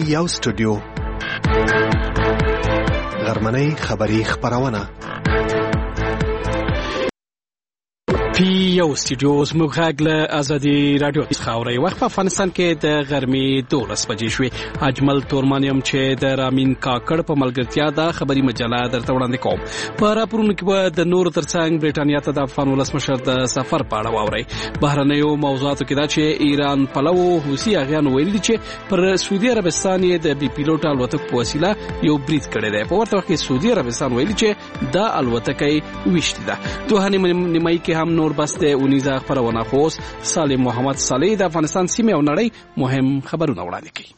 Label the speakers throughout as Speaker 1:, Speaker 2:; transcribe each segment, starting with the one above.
Speaker 1: یو سټوډیو غرمنۍ خبری خبرونه
Speaker 2: پی یو سټوډیو زموږ غږ له ازادي رادیو څخه اوري. وخت په افغانستان کې د غرمې 12 بجې شوې. اجمل تورمانیم چې د رامین کاکړ په ملګرتیا د خبري مجله درته وړاندې کوم. په راپورونو کې به د نور ترڅنګ برېټانیا ته د افغان ولسمشر د سفر په اړه واوري. بهرنیو موضوعاتو کې دا چې ایران پلو حوثي اغیان ویل دي چې پر سعودي عربستان یې د بي پیلوټ الوتکو په وسیله یو برید کړی دی. په ورته وخت کې سعودي عربستان ویل چې دا الوتکه ویشتي ده. دوه نیمایي کې هم بس د اونیزه خبرونه خوس سالم محمد صالح د افغانستان سیمه او نړۍ مهم خبرونه وړاندې کوي.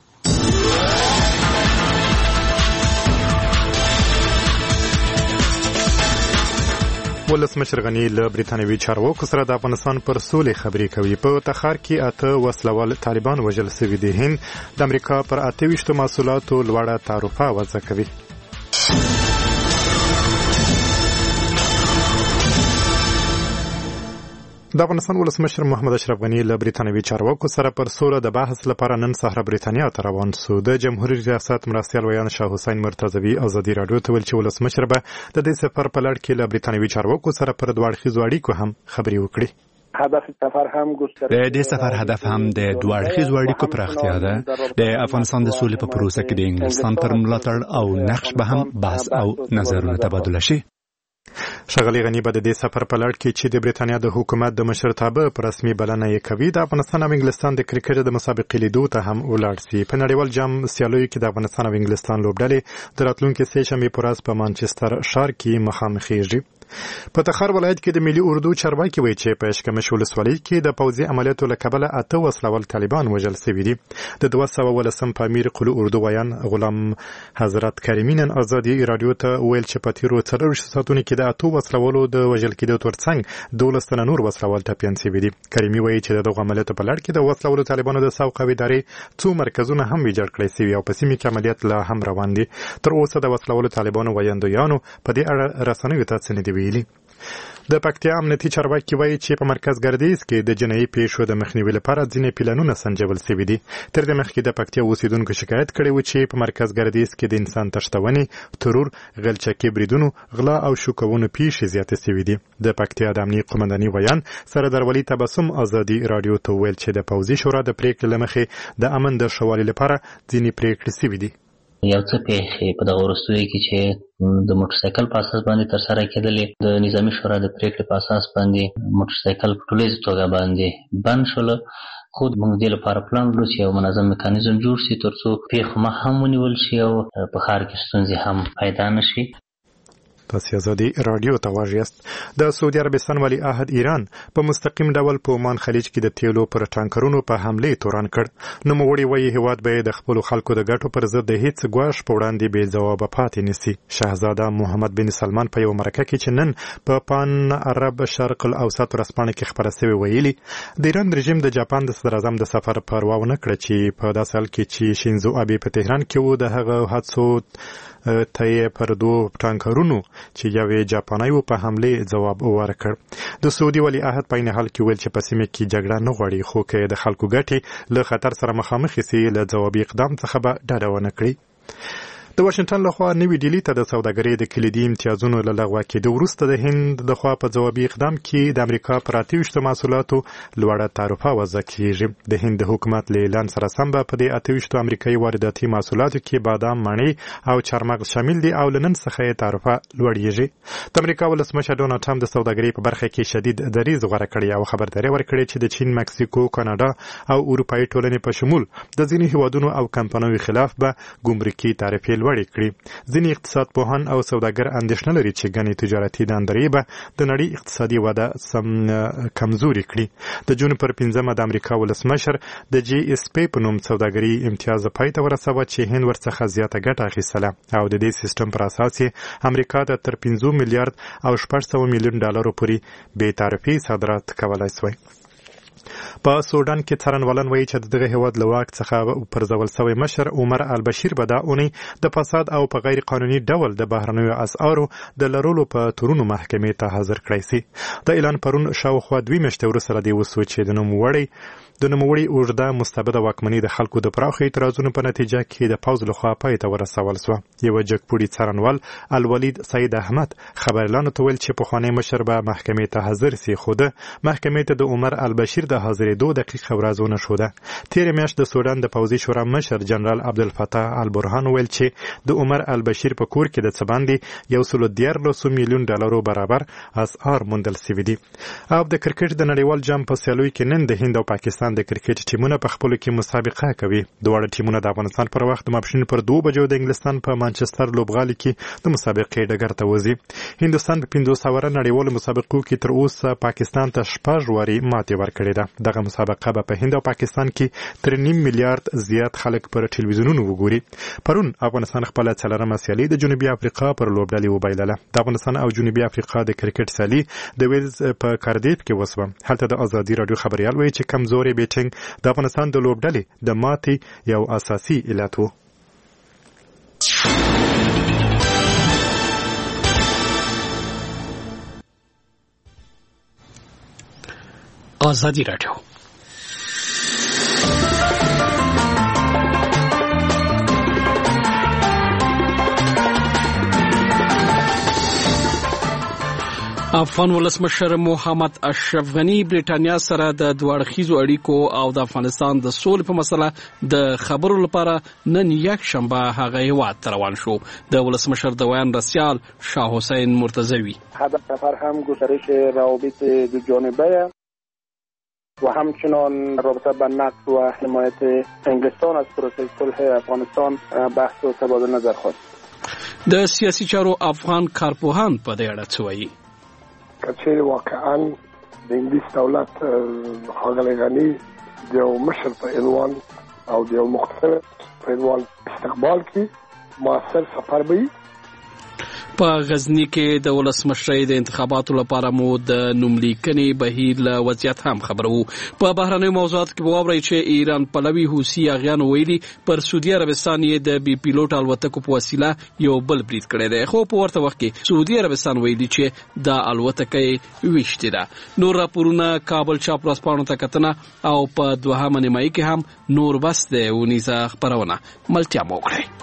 Speaker 3: ولسمشر غنی له برېټانوي چارواکو سره د افغانستان پر سولې خبرې کوي. په تخار کې 8 وسلوال طالبان وژل شوي دي. هند د امریکا پر 28 محصولاتو لوړه تعرفه وضع کوي. د افغانستان ولسمشر محمد اشرف غنی له برېټانوي چارواکو سره پر سوله د بحث لپاره نن سهار برېټانیا ته روان شو. د جمهوریت ریاست مرستیال ویان شاه حسین مرتضوی ازادي رادیو ته ویل چې ولسمشر به د دې سفر په لړ کې له برېټانوي چارواکو سره پر دوه اړخیزو اړیکو هم خبرې وکړي.
Speaker 4: د دې سفر هدف هم د دوه اړخیزو اړیکو پراختیا ده. د افغانستان د سولې په پروسه کې د انګلستان پر ملاتړ او نقش به هم بحث او نظرونه تبادله شي.
Speaker 3: ښاغلي غنی به د دې سفر په لړ کې چې د برېټانیا د حکومت د مشرتابه پر رسمي بلنه یې کوي د افغانستان او انګلستان د کرکټ د مسابقې لیدو ته هم ولاړ شي. په نړیوال جام سیالیو کې د افغانستان او انګلستان لوبډلې د راتلونکي سه شنبې په ورځ په مانچستر ښار کې مخامخېږي. په تخار ولایت کې د ملي اردو چارواکي وایي چې په اشکمش ولسوالۍ کې د پوځي عملیاتو له کبله 8 وسلوال طالبان وژل شوي دي. د 213 په امیر قلو اردو ویان غلام حضرت کریمي نن ازادي رادیو ته ویل چې په تیرو 24 ساعتونو کې د 8 وسلوالو د وژل کېدو ترڅنګ 12 تنه نور وسلوال ټپیان شوي دي. کریمي وایي چې دغه عملیاتو په لړ کې د وسلوالو طالبانو د سوق او ادارې څو مرکزونه هم ویجاړ کړي شوي او په سیمه کې عملیات لا هم روان دي. تر اوسه د وسلوالو طالبانو ویاندویانو په دې اړه رسنیو ته څه نه دي ویلي. د پکتیا امنیتي چارواکي وایي چې په مرکز ګردیز کې د جنایي پیښو د مخنیوي لپاره ځینې پلانونه سنجول شوي دي. تر دې مخکې د پکتیا اوسیدونکو شکایت کړی و چې په مرکز ګردیز کې د انسان تښتونې، ترور، غلچکي بریدونو، غلا او شوکونو پیښې زیاتې شوي دي. د پکتیا د امنیت قومنداني ویان سردار ولی تبسم ازادي رادیو ته ویل چې د پوځي شورا د پریکړې له مخې د امن د ښه والي لپاره ځینې پریکړې شوي دي.
Speaker 5: یو څه پیښې په دغه وروستیو کې چې د موټرسایکل په اساس باندې ترسره کېدلې د نظامي شورا د پریکړې په اساس باندې موټرسایکل په ټولیزه توګه باندې بند شول. خو موږ دې لپاره پلان لرو چې یو منظم میکانیزم جوړ شي ترڅو پیښو مخه هم ونیول شي او په ښار کې ستونزې هم پیدا نه شي.
Speaker 3: تاسو ازادي رادیو ته واژیاست. د سعودي عربستان ولی عهد ایران په مستقیم ډول په عمان خلیج کې د تیلو پر ټانکرونو په حمله توران کړ. نو موړي وایي هیواد به د خپل خلکو د ګټو پر ضد د هیڅ ګواښ په وړاندې بې ځواب پاتې نسی. شاهزاده محمد بن سلمان په یو مرکه کې چې نن په پان عرب شرق الاوسط ورځپاڼه کې خبره شوې ویلي د ایران رژیم د جاپان د صدر اعظم د سفر پروا ونه کړ چې په داسې حال کې چې شینزو ابي په تهران کې و د هغه حادثو ته پر دوه ټانکرونو چې یوې جاپاني په حمله جواب ورکړ. د سعودي ولی عهد په نه حال کې ویل چې په سیمه کې جګړه نه غواړي خو کې د خلکو ګټې له خطر سره مخامخ شي له جوابي اقدام څخه به ډډه ونه کړي. د واشنگټن لخوا نوې ډیلی ته د سوداګرۍ د کلیدي امتیازونو له لغوه کېدو وروسته د هند لخوا په جوابي اقدام کې د امریکا پر 28 محصولاتو لوړه تعرفه وضع کېږي. د هند د حکومت له اعلان سره سم به په دې 28 امریکایي وارداتي محصولاتو کې بادام، مڼې او چارمغز شامل دي او لنن څخه یې تعرفه لوړیږي. د امریکا ولسمشر ډونالډ ټرمپ د سوداګرۍ په برخه کې شدید دریځ غوره کړی او خبرداري ورکړې چې د چین، مکسیکو، کاناډا او اروپאי ټولنې په شمول د ځینې هیوادونو او کمپنیو خلاف به ګمرکي تعرفې لوړې کړي. ځینې اقتصاد پوهان او سوداګر اندېښنه لري چې ګڼې تجارتي دندرې به د نړۍ اقتصادي وده کمزوري کړي. د جون پر 15 د امریکا ولسمشر د جی اس پی په نوم سوداګري امتیاز پای ته ورسوه چې هند ورڅخه زیاته ګټه اخیستله او د دې سیستم پر اساس امریکا ته تر 15 میلیارډ او 600 میلیون ډالرو پورې بې تعرفې صادرات کولای شوی. په سودان کې څارنوالان وایي چې دغه هیواد له واک څخه پرځول شوی مشر عمر البشیر به دا اونۍ د فساد او په غیر قانوني ډول د بهرنیو اسعارو د لرلو په تورونو محکمې ته حاضر کړی سي. د اعلان پرون شاوخوا 2 میاشتې وروسته د وسو چې د نوموړي اوږده مستبده واکمني د خلکو د پراخو اعتراضونو په نتیجه کې د پوځ لخوا پای ته ورسول شوه. یوه جګپوړي څارنوال الولید سید احمد خبريالانو ته ویل چې پخوانی مشر به محکمې ته حاضر سي، خو د محکمې ته د عمر البشیر د حاضرېدو دقیقه ورځ ونه ښوده. تېرې میاشت د سودان د پوځي شورا مشر جنرال عبدالفتاح البرهان ویل چې د عمر البشیر په کور کې د څه باندې 113 میلیون ډالرو برابر اسعار موندل شوي دي. او د کرکټ د نړیوال جام په سیالیو کې نن د هند او پاکستان د کرکټ ټیمونه په خپلو کې مسابقه کوي. دواړه ټیمونه د افغانستان پر وخت د ماپښین پر 2 بجو د انګلستان په مانچستر لوبغالي کې د مسابقې ډګر ته وځي. هندوستان په 500 نړیوالو مسابقو کې تر اوسه پاکستان ته 6 واري ماتې ورکړې ده. دغه مسابقه به په هند او پاکستان کې تر 1.5 میلیارډ زیات خلک پر ټلویزیونونو وګوري. پرون افغانستان خپل څلورمه سیالي د جنوبي افریقا پر لوبډلې وبایلله. د افغانستان او جنوبي افریقا د کرکټ سیالي د ویلز په کاردیف کې وسوه. هلته د ازادي رادیو خبريال وایي چې کمزوري بیټینګ د افغانستان د لوبډلې د ماتې یو اساسي علت و.
Speaker 2: ازادي رادیو افغان ولسمشر محمد اشرف غنی برېټانیا سره د دوړخیزو اړیکو او د افغانستان د سولې په مسله د خبرو لپاره نن یک شنبه هغه هیواد ته روان شو. د ولسمشر د ویان رسیال شاه حسین مرتضوی
Speaker 6: هدف سفر هم گسترش روابط دو جانبه و همچنان رابطه به نقد و حمایت انگلستان از پروسه صلح افغانستان بحث و تبادل نظر خواست.
Speaker 2: د سیاسي چارو افغان کارپوهان په دې اړه څه وایي؟
Speaker 7: کچې واقعا د انګلیس دولت ښاغلی غني د یو مشر په عنوان او د یو مختلف په عنوان استقبال کې مؤثر سفر به
Speaker 2: په غزنی کې د ولسمشرۍ د انتخاباتو لپاره مو د نوملیکنې بهیر له وضعیت هم خبرو. په بهرنیو موضوعاتو کې واورئ چې ایران پلوي حوثي اغیانو ویلي پر سعودي عربستان یې د بي پیلوټ الوتکو په وسیله یو بل برید کړی دی، خو په ورته وخت کې سعودي عربستان ویلي چې دا الوتکه ویشتې ده. نور راپورونه کابل چاپ ورځپاڼو ته کتنه او په دوهمه نیمایي کې هم نور بس دی ونیزه خپرونه ملتیا مو کړئ.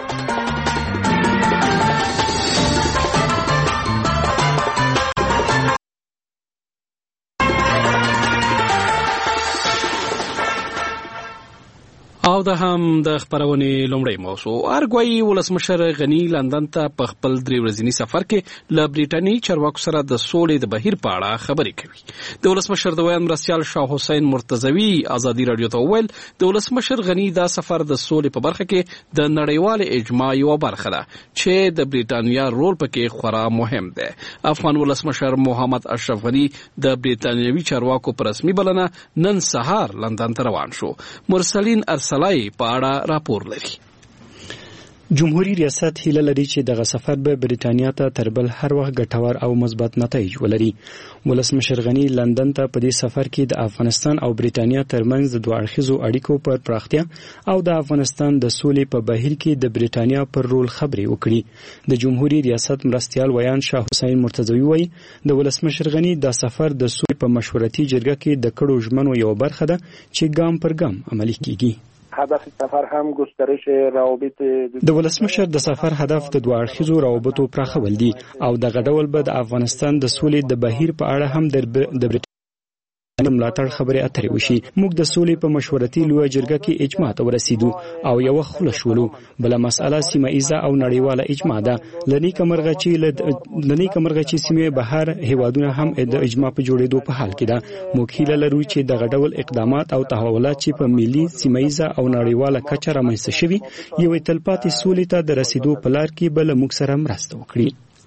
Speaker 2: او د هم د خبرونې لومړی موضوع ارګوي ولسمشر غنی لندن ته په خپل 3 ورځنی سفر کې له برېټانیې چارواکو سره د سولې د بهیر په اړه خبرې کوي. د ولسمشر د ویان مرستیال شاه حسین مرتضوی ازادي رادیو ته ویل د ولسمشر غنی دا سفر د سولې په برخه کې د نړیوال اجماع یو برخه ده چې د برېټانیا رول پکې خورا مهم دی. افغان ولسمشر محمد اشرف غنی د برېټانیوي چارواکو پر رسمي بلنه نن سهار لندن ته روان شو. مرسلین ارسلای په اړه راپور لري.
Speaker 8: جمهوریت ریاست هیله لري چې دغه سفر به برېټانیا ته تر بل هر وخت ګټور او مثبت نتایج ولري. ولسمشر غنی لندن ته په دې سفر کې د افغانستان او برېټانیا ترمنځ د دوه اړخیزو اړیکو پر پراختیا او د افغانستان د سولې په بهیر کې د برېټانیا پر رول خبرې وکړي. د جمهوریت ریاست مرستیال ویان شاه حسین مرتضوی وایي د ولسمشر غنی د سفر د سولې په مشورتي جرګه کې د کړو ژمنو یو برخه ده چې ګام پر ګام عملي کیږي.
Speaker 6: هدف سفر هم گسترش روابط
Speaker 8: د ولسمشر د سفر هدف د دوه اړخیزو روابطو پراخول دي او دغه ډول به د افغانستان د سولې د بهیر په اړه هم د برېټانیا ملاتړ خبرې اترې وشي. موږ د سولې په مشورتي لویه جرګه کې اجماع ته ورسېدو او یو خوله شولو. بله مسأله سیمه ایزه او نړیواله اجماع ده. لنیکه مرغه چې سیمې بهر هیوادونه هم د اجماع په جوړېدو په حال کې ده. موږ هیله لرو چې دغه ډول اقدامات او تحولات چې په ملي سیمه ایزه او نړیواله کچه رامنځته شوي یوې تلپاتې سولې ته د رسېدو په لار کې به له موږ سره مرسته وکړي.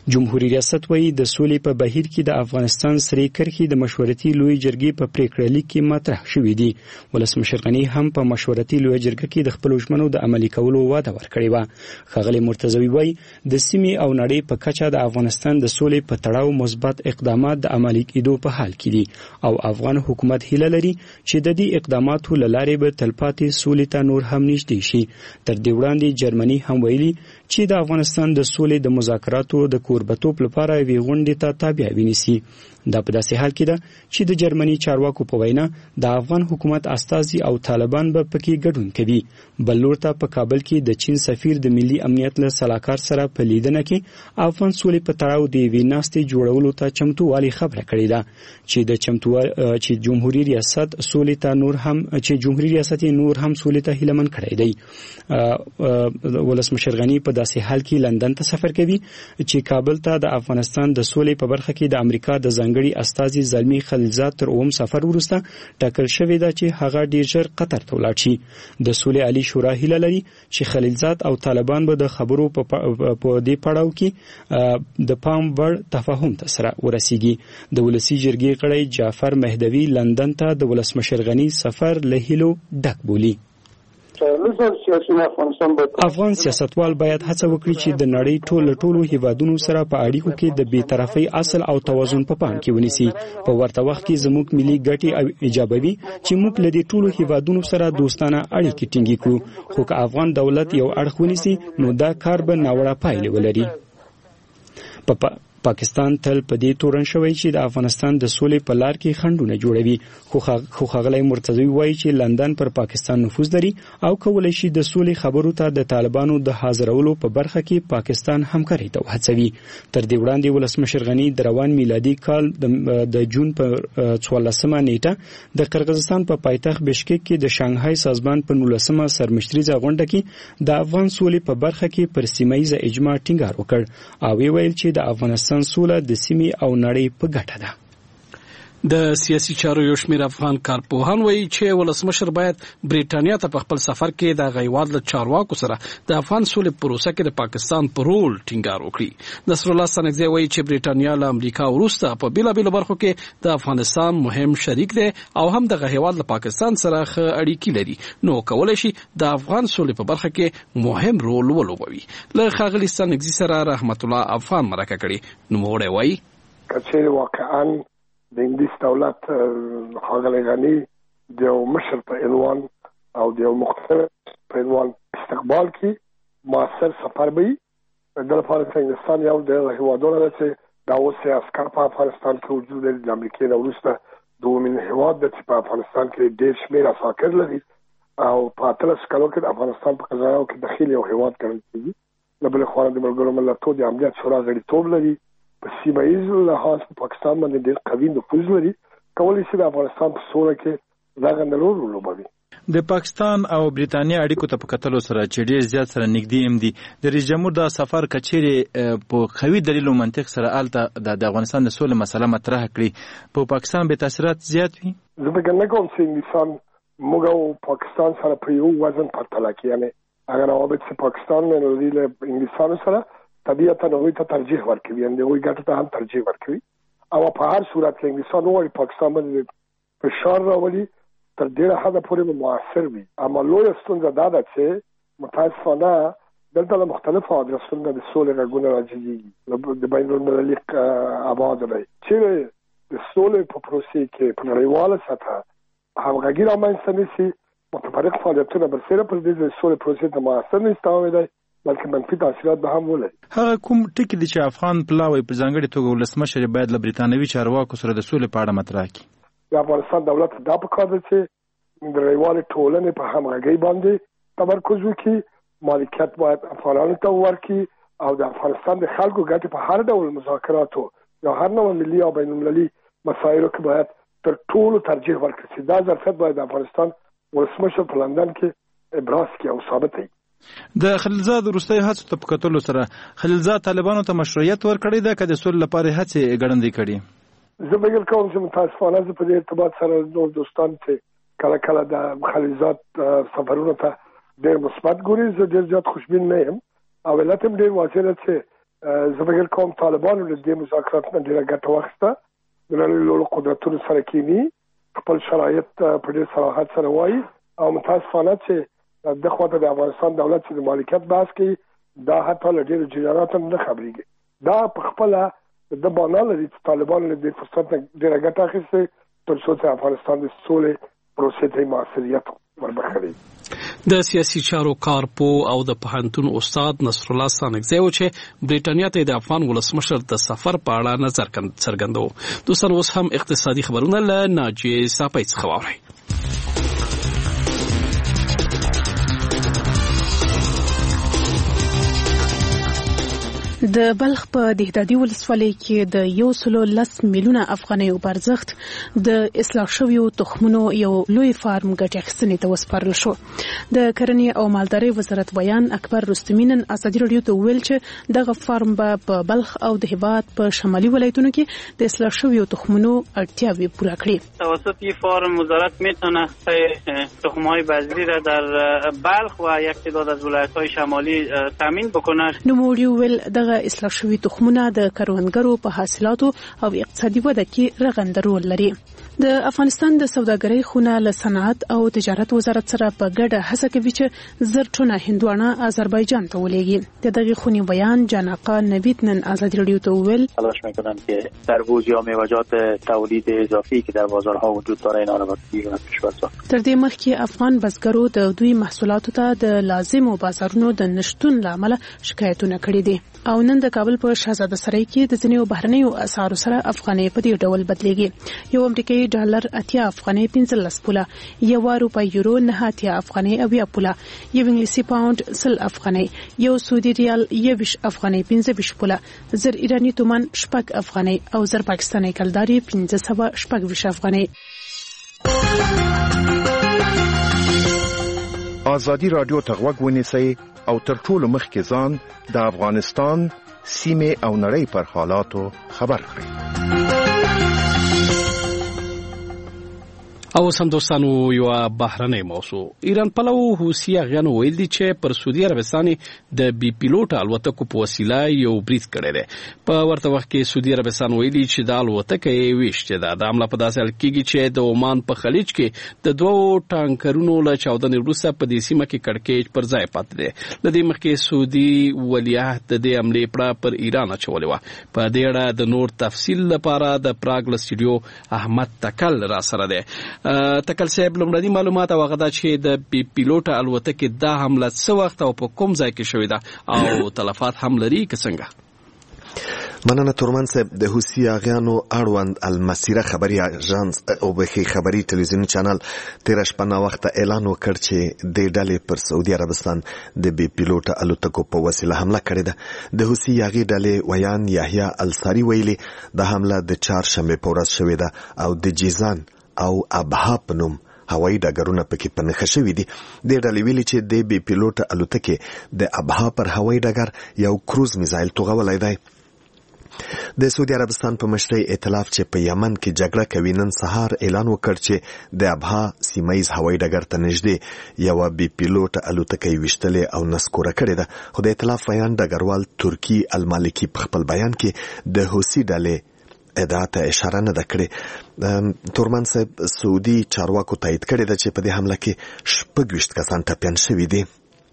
Speaker 8: جمهوریت ریاست وایي د سولې په بهیر کې د افغانستان سری کرښې د مشورتي لوی جرګې په پریکړه لیک کې مطرح شوې دي. ولسمشر غني هم په مشورتي لوی جرګه کې د خپل ژمنو د عملي کولو وعده ورکړې و. ښاغلي مرتضوي وایي د سیمې او نړۍ په کچه د افغانستان د سولې په تړاو مثبت اقدامات د عملي کېدو په حال کې دي او افغان حکومت هیله لري چې د دې اقداماتو له لارې به تلپاتې سولې ته نور هم نږدې شي. تر دې وړاندې جرمني هم ویلي چې د افغانستان د سولې د مذاکراتو د کوربتوب لپاره یوې غونډې ته تابع ونیسي. دا په داسې حال کې ده چې د جرمني چارواکو په وینا د افغان حکومت استازي او طالبان به پکې ګډون کوي. بل لور ته په کابل کې د چین سفیر د ملي امنیت له سلاکار سره په لیدنه کې افغان سولې په تړاو د یوې ناستې جوړولو ته چمتووالي خبره کړې ده چې جمهوریت ریاست سولې ته نور هم سولې ته هیلمن کړی دی. ولسمشر غني په داسې حال کې لندن ته سفر کوي چې کابل ته د افغانستان د سولې په برخه کې د امریکا د ځانګړي استازي زلمی خلیلزاد تر اوم سفر وروسته ټاکل شوې ده چې هغه ډیر ژر قطر ته ولاړ شي. د سولې عالی شورا هیله لري چې خلیلزاد او طالبان به د خبرو په دې پړاو کې د پام وړ تفاهم ته سره ورسیږي. د ولسی جرګې غړی جعفر مهدوی لندن ته د ولسمشر غني سفر له هیلو ډک بولي. افغان سیاستوال باید هڅه وکړي چې د نړۍ ټولو هیوادونو سره په اړیکو کې د بی‌طرفۍ اصل او توازن په پام کې ونیسي. په ورته وخت کې زموږ ملي ګټې ایجابوي چې موږ له دې ټولو هیوادونو سره دوستانه اړیکې ټینګې کړو، خو که افغان دولت یو اړخ ونیسي نو دا کار به ناوړه پایلې ولري. پاکستان تل په دې تورن شوی چې د افغانستان د سولې په لار کې خنډونه جوړوي، خو ښاغلی مرتضوي وایي چې لندن پر پاکستان نفوذ لري او کولی شي د سولې خبرو ته د طالبانو د حاضرولو په برخه کې پاکستان همکاري ته وهڅوي. تر دې وړاندې ولسمشر غني د روان میلادي کال د جون په 14مه نیټه د قرغیزستان په پایتخت بشکک کې د شانګهای سازمان په 19مه سرمشتریزه غونډه کې د افغان سولې په برخه کې پر سیمه ییزه اجماع ټینګار وکړ او ویل چې د افغانستان سوله د سیمې او نړۍ په ګټه ده.
Speaker 2: د سیاسي چارو یو شمېر افغان کارپوهان وایي چې ولسمشر باید بریټانیا ته په خپل سفر کې د غیواد له چارواکو سره د افغان سولې پروسه کې د پاکستان پر رول ټینګار وکړي. نصر الله سنگزی وایي چې بریټانیا له امریکا وروسته په بیلابیلو برخو کې د افغانستان مهم شریک دی او هم د غیواد له پاکستان سره ښه اړیکې لري، نو کولای شي د افغان سولې په برخه کې مهم رول ولوبوي. له ښاغلي سنگزی سره رحمت الله افغان مرکه کړي. نوموړی وایي
Speaker 7: کچېرې واقعا د انګلیس دولت ښاغلی غني د یو مشر په عنوان او د یو مختلف په عنوان استقبال کې موثر سفر به وي. د لپاره چې انګلستان یو د هیوادونو ده چې دا اوس یې عسکر په افغانستان کې وجود لري. د امریکې نه وروسته دومین هیواد ده چې په افغانستان کې ډېر شمېر عساکر لري او په 18 کالو کې د افغانستان په قضایاو کې دخیل یو هیواد ګڼل کېږي. له بلې خوا د ملګرو ملتونو د امنیت شورا غړیتوب لري، په سیمه ییز لحاظ په پاکستان باندې ډېر قوي نفوذ لري، کولی شي د افغانستان په سوله کې دغه رول ولوبوي.
Speaker 9: د پاکستان او بریټانیا اړیکو ته په کتلو سره چې ډېر زیات سره نږدې هم دي، د رئیس جمهور دا سفر کچېرې په قوي دلیل او منطق سره الته د افغانستان د سولې مسله مطرح کړي، په پاکستان به تاثیرات زیات وي.
Speaker 7: زه فکر نه کوم چې انګلیسان موږ او پاکستان سره په یو وزن پرتله کړي. یعنې هغه روابط چې پاکستان لري له انګلیسانو سره طبیعتا هغوی ته ترجیح ورکوي، یعنې هغوی ګټو ته هم ترجیح ورکوي او په هر صورت کې انګلیسان وغواړي پاکستان باندې فشار راولي تر ډېره حده پورې به مؤثر وي. اما لویه ستونزه دا ده چې متاسفانه دلته له مختلفو ادرسونو نه د سولې غږونه راجګېږي، د بین المللي ابعادو نه چیرې د سولې په پروسې کې په نړیواله سطحه همغږي رامنځته نه شي، متفرق فعالیتونه برسېره پر دې سولې پروسې ته مؤثر نه استعمالېدای بلکې منفي تاثیرات به هم ولري.
Speaker 9: هغه کوم ټکي دي چې افغان پلاوی په ځانګړې توګه ولسمشر باید له بریټانوي چارواکو سره د سولې په اړه مطرح کړي؟
Speaker 7: د افغانستان دولت دا پکار دی چې د نړیوالې ټولنې په همغږۍ باندې تمرکز وکړي، مالکیت باید افغانانو ته ورکړي او د افغانستان د خلکو ګټې په هر ډول مذاکراتو یا هر نوع ملي او بین المللي مسایلو کې باید تر ټولو ترجیح ورکړي. دا ظرفیت باید د افغانستان ولسمشر په لندن کې ابراز کړي او ثابت کړي.
Speaker 9: د خلیلزاد وروستۍ هڅو ته په کتلو سره خلیلزاد طالبانو ته مشروعیت ورکړی ده که د سولې لپاره هڅې ګړندۍ کړي؟
Speaker 7: زه فکر کوم چې متاسفانه زه په دې ارتباط سره نور دوستان چې کله کله د خلیلزاد سفرونو ته ډېر مثبت ګوري، زه ډېر زیات خوشبین نه یم او علت هم ډېر واضح ده چې زه فکر کوم طالبانو له دې مذاکراتو ډېره ګټه واخیسته. د نړۍ له قدرتونو سره کینی خپل شرایط په ډېر صراحت سره وایي او متاسفانه چې د خواته د افغانستان دولت چې د مالکیت بحث کوي دا حتی له ډېرو جریاناتو نه خبرېږي. دا په خپله د بانا لري چې طالبانو له دې فرصت نه ډېره ګټه اخیستې تر څو چې افغانستان د سولې پروسې ته موثریت وربخښي.
Speaker 2: د سیاسي چارو کارپوه او د پوهنتون استاد نصر الله سانګزی و چې برېټانیا ته د افغان ولسمشر د سفر په اړه نظر څرګندو. دوستان اوس هم اقتصادي خبرونه له ناجی صافی څخه واورئ.
Speaker 10: د بلخ په دهدادي ولسوالۍ کې د 110 میلیونه افغانیو په ارزښت د اصلاح شویو تخمونو یو لوی فارم ګټې اخیستنې ته وسپارل شو. د کرنې او مالدارۍ وزارت بیان اکبر رستمی نن ازادي راډیو ته ویل چې دغه فارم به په بلخ او د هیواد په شمالي ولایتونو کې د اصلاح شویو تخمونو اړتیاوې پوره کړي.
Speaker 11: توسط این فارم وزارت میتونه تخم‌های بذری را در بلخ و یک تعداد از ولایت‌های شمالی تامین بکنه.
Speaker 10: نوموړي ویل دغه اصلاح شوی تخمونه د کروندګرو په حاصلاتو او اقتصادي وده کې رغنده رول لري. د افغانستان د سوداګرۍ خونه له صنعت او تجارت وزارت سره په ګډه هڅه کوي چې زر ټونه هندوانه آذربایجان ته ولېږي. د دغه خونې بیان جانقا نوید نن ازادي راډیو ته ویل
Speaker 12: تلاش میکنن که تربوز یا میوه‌جات تولید اضافی که در بازارها وجود داره اینا رو بگیرن کشور ساخت.
Speaker 10: تر دې مخکې افغان بزګرو د دوی محصولاتو ته د لازمو بازارونو د نشټون لامل شکایتونه کړي دي او نن د کابل په شاهزاده سرای کې د ځینو بهرنیو اسعارو سره افغانۍ په دې ډول بدلېږي. یو امریکایي ډالر 80 افغانۍ 15 پوله، یو روپۍ یورو 9 افغانۍ 20 پوله، یو انګلیسي پاوند 100 افغانۍ، یو سعودي ریال 20 افغانۍ 15 پوله، زر ایرانی تومان 6 افغانۍ او زر پاکستاني کلداري 15 افغانۍ.
Speaker 13: ازادي رادیو ته غوږ ونیسئ او تر ټولو مخکې ځان د افغانستان سیمې او نړۍ پر حالاتو خبر کړئ.
Speaker 2: او سم دوستانو یو بهرنۍ موضوع ایران پلو حوثي غنو ویل دي چې پر سعودي عربستان د بي پيلوټ الوتکو په وسیله یو بریټ کړی دی. په ورته وخت کې سعودي عربستان ویلي چې د الوتکه یې ویشته ده. د عمله په داسې حال کې چې د عمان په خلیج کې د دوو ټانکرونو له چاودنې وروسته په دې سیمه کې کړکېچ پر ځای پاتې دی. د دې مخکې سعودي ولیعهد د دې عملې پړه پر ایران اچولې وه. په دې اړه د نور تفصیل لپاره د پراګ له سټوډیو احمد تکل را سره دی. تکل صاحب لومړني معلومات او هغه دا چې د بي پيلوټ الوتکې دا حمله څه وخت او په کوم ځای کې شوې ده او تلفات هم لري که څنګه؟
Speaker 1: مننه تورمن صاحب. د حوثي اغیانو اړوند المسیره خبري اژانس او بخي خبري ټلویزیونی چینل تیر شپه نا وخت اعلان وکړ چې د ډلې پر سعودي عربستان د بي پيلوټ الوتکو په وسیله حمله کړې ده. د حوثي یاغي ډلې ویان یحیی الساری ویلي د حمله د چهارشنبه په ورځ شوې ده او د جیزان او ابها په نوم هوایي ډګرونه پکې په نښه شوي دي. د ډلې ویلي چې د بي پيلوټ الوتکې د ابها پر هوایي ډګر یو کروز میزایل توغولی دی. د سعودي عربستان په مشرۍ ائتلاف چې په یمن کې جګړه کوي نن سهار اعلان وکړ چې د ابها سیمایز هوایي ډګر ته نږدې یو بي پيلوټ الوتکه یې ویشتلې او نسکوره کړې ده. خو د ائتلاف بیان ډګروال ترکی المالکی په خپل بیان کې د حوثي ډلې ادعا ته اشاره نه ده کړې. تورمن صاحب سعودي چارواکو تایید کړې ده چې په دې حمله کې 26 کسان ټپیان شوي دي.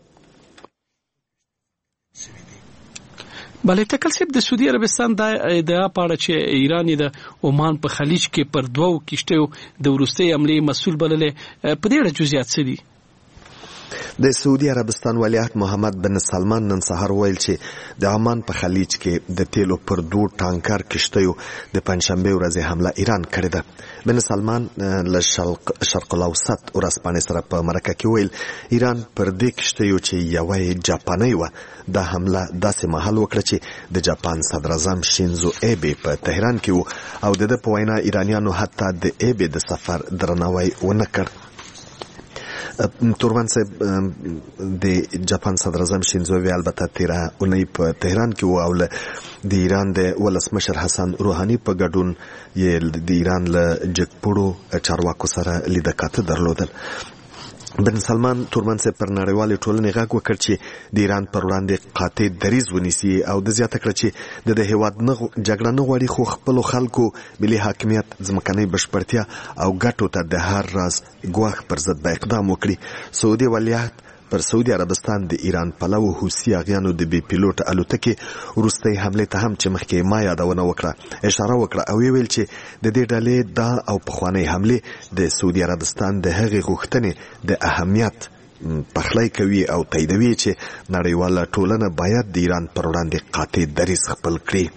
Speaker 2: بلې تکل صاحب د سعودي عربستان د ادعا په اړه چې ایران د عمان په خلیج کې پر دوو کشتیو د وروستۍ حملې مسؤل بللې، په دې اړه جزئیات څه دي؟
Speaker 1: د سعودي عربستان ولیعهد محمد بن سلمان نن سهار ویل چې د عمان په خلیج کې د تیلو پر دوه ټانکر کشتیو د پنځشنبه ورځې حمله ایران کړې ده. بن سلمان له شرق الاوسط ورځپاڼې سره په مرکه کې ویل ایران پر دې کشتیو چې یوه جاپانۍ وه دا حمله داسې مهال وکړه چې د جاپان صدر اعظم شینزو ایبه په تهران کې وو او د په وینا ایرانیانو حتی د ایبه د سفر درناوی ونه کړ. تورمن صاحب د جاپان صدر اعظم شینزو ایبه البته تیره اونۍ په تهران کې وو او د ایران د ولسمشر حسن روحاني په ګډون یې د ایران له جګپوړو چارواکو سره لیدکاته درلودل. بن سلمان تورمنځ پر نړیوالې ټولنې غږ وکړ چې د ایران پر وړاندې قاطع دریځ ونیسي او د زیاته کړ چې د هیواد جګړه نه غواړي خو خپلو خلکو ملي حاکمیت ځمکنۍ بشپړتیا او ګټو ته د هر راز ګواښ پر ضد به اقدام وکړي. سعودي ولیعهد پر سعودي عربستان د ایران پلو حوثي اغیانو د بي پیلوټ الوتکې وروستۍ حملې ته هم چې مخکې ما یادونه وکړه اشاره وکړه او ویل چې د دې ډلې دا او پخوانۍ حملې د سعودي عربستان د هغې غوښتنې د اهمیت پخلی کوي او تاییدوي چې نړیواله ټولنه باید د ایران پر وړاندې قاطع دریځ خپل کړي.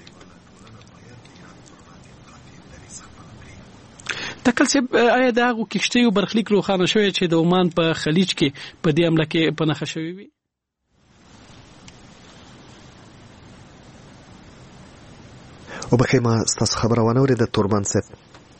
Speaker 2: تکل صاحب آیا د هغو کښتیو برخلیک روښانه شوی چې د عمان په خلیج کې په دې حمله کې په نښه شوي وي؟
Speaker 1: وبخښئ ما ستاسو خبره ونه اورېده تورمان صاحب.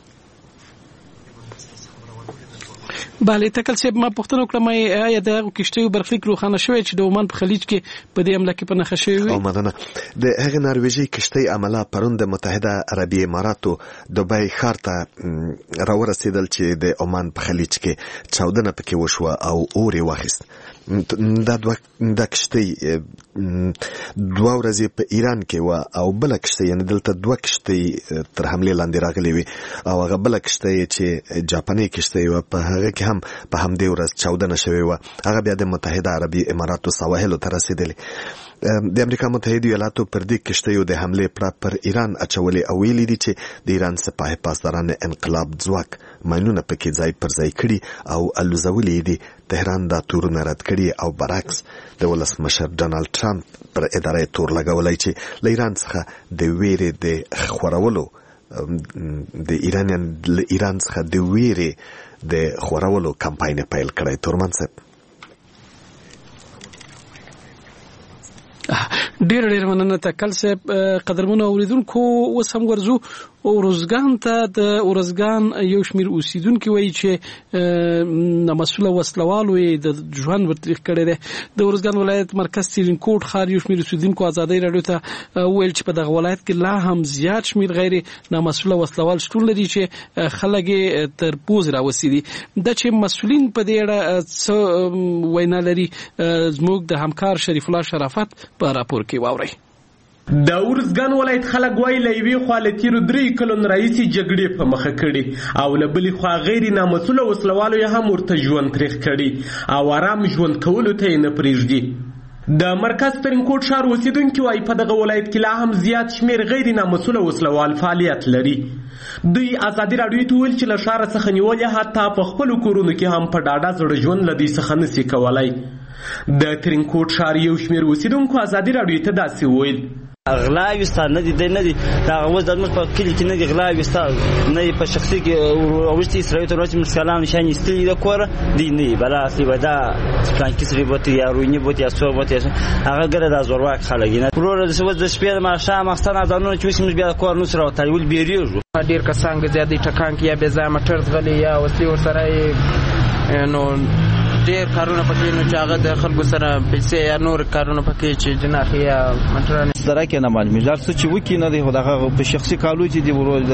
Speaker 2: بله تکل صاحب ما پوښتنه وکړه آیا د هغو کښتیو برخلیک روښانه شوی چې د عمان په خلیج کې په دې حمله کې په نښه شوي وي؟
Speaker 1: مننه. د هغې نارویژۍ کښتۍ عمله پرون د متحده عربي اماراتو دبی ښار ته راورسېدل چې د عمان په خلیج کې چاودنه پکې وشوه او اور یې واخیست. دا کښتۍ 2 ورځې په ایران کې وه او بله کښتۍ یعنې دلته 2 کښتۍ تر حملې لاندې راغلې وي او هغه بله کښتۍ چې جاپاني کښتۍ وه په هغه کې هم په همدې ورځ چاودنه شوې وه. هغه بیا د متحده عربي اماراتو سواحلو ته رسېدلې. د امریکا متحده ایالاتو پر دې کښتیو د حملې پړه پر ایران اچولې او ویلي دي چې د ایران سپاه پاسداران انقلاب ځواک ماینونه پکې ځای پر ځای کړي او الوزولې دي. تهران دا تورونه رد کړي او برعکس د ولسمشر ډانلډ ټرمپ پر اداره تور لګولی چې له ایران څخه د ویرې د خورولو د ایران څخه د ویرې د خورولو کمپاین پیل کړی. تورمن صاحب
Speaker 2: ډېر مننه تکل صاحب. قدرمنو اوریدونکو اوس هم ورځو اورزګان ته. د اورزګان یو شمیر اوسیدونکو وایي چې نامسؤله وسلوالو د ژوند ورتریخ کړی دی. د اورزګان ولایت مرکز سیرینکوټ ښار یو شمیر اوسیدونکو ازادۍ راډیو ته ویل چې په دغه ولایت کې لا هم زیات شمیر غیر نامسؤله وسلوال شتون لري چې خلک تر پوز راوستي دي. دا چې مسؤلین په دې اړه څه وینا لري زموږ د همکار شریف الله شرافت په راپور کې واورئ.
Speaker 14: د اورزګان ولایت خلک وایي له یوې خوا له تیرو 3 کلونو راهیسې جګړې په مخه کړي او له بلې خوا غیر نامسؤله وسلوالو یې هم ورته ژوند تریخ کړي او آرام ژوند کولو ته یې نه پرېږدي. د مرکز ترینکوټ ښار اوسیدونکي وایي په دغه ولایت کې لا هم زیات شمیر غیر نامسؤله وسلوال فعالیت لري. دوی ازادي راډیو ته ویل چې له ښاره څخه نیولې حتی په خپلو کورونو کې هم په ډاډه زړه ژوند له دوی څخه نشي کولی. د ترینکوټ ښار یو شمیر اوسیدونکو ازادي راډیو ته داسې وویل:
Speaker 15: غلا وستا نه دي نه دي دا اوس د موږ په کلی کې نه دي غلا وستا نه په شخصي کې اوستي اسرائیل ته ورته مسلمان نشان استلی د کور دی نه بلا اصلي ودا پلان کې سری بوت یا روینه بوت یا سو بوت هغه ګره د زورواک خلګینه پرور د سوز د شپې ما شام احسن ازانو چې موږ بیا کور نو سره تایول بیریږو
Speaker 16: ډیر کسان زیاتې ټکان کې یا به ځای مټر غلي یا وسلی ور سره نو ډیر کارونه پکې نو چې هغه د خلکو سره پیسې یا نور کارونه پکې چې جناخي یا مټرانه
Speaker 17: سره کې نه معلومه ځل چې وکی نه دی هغه په شخصي کالو چې دی ورو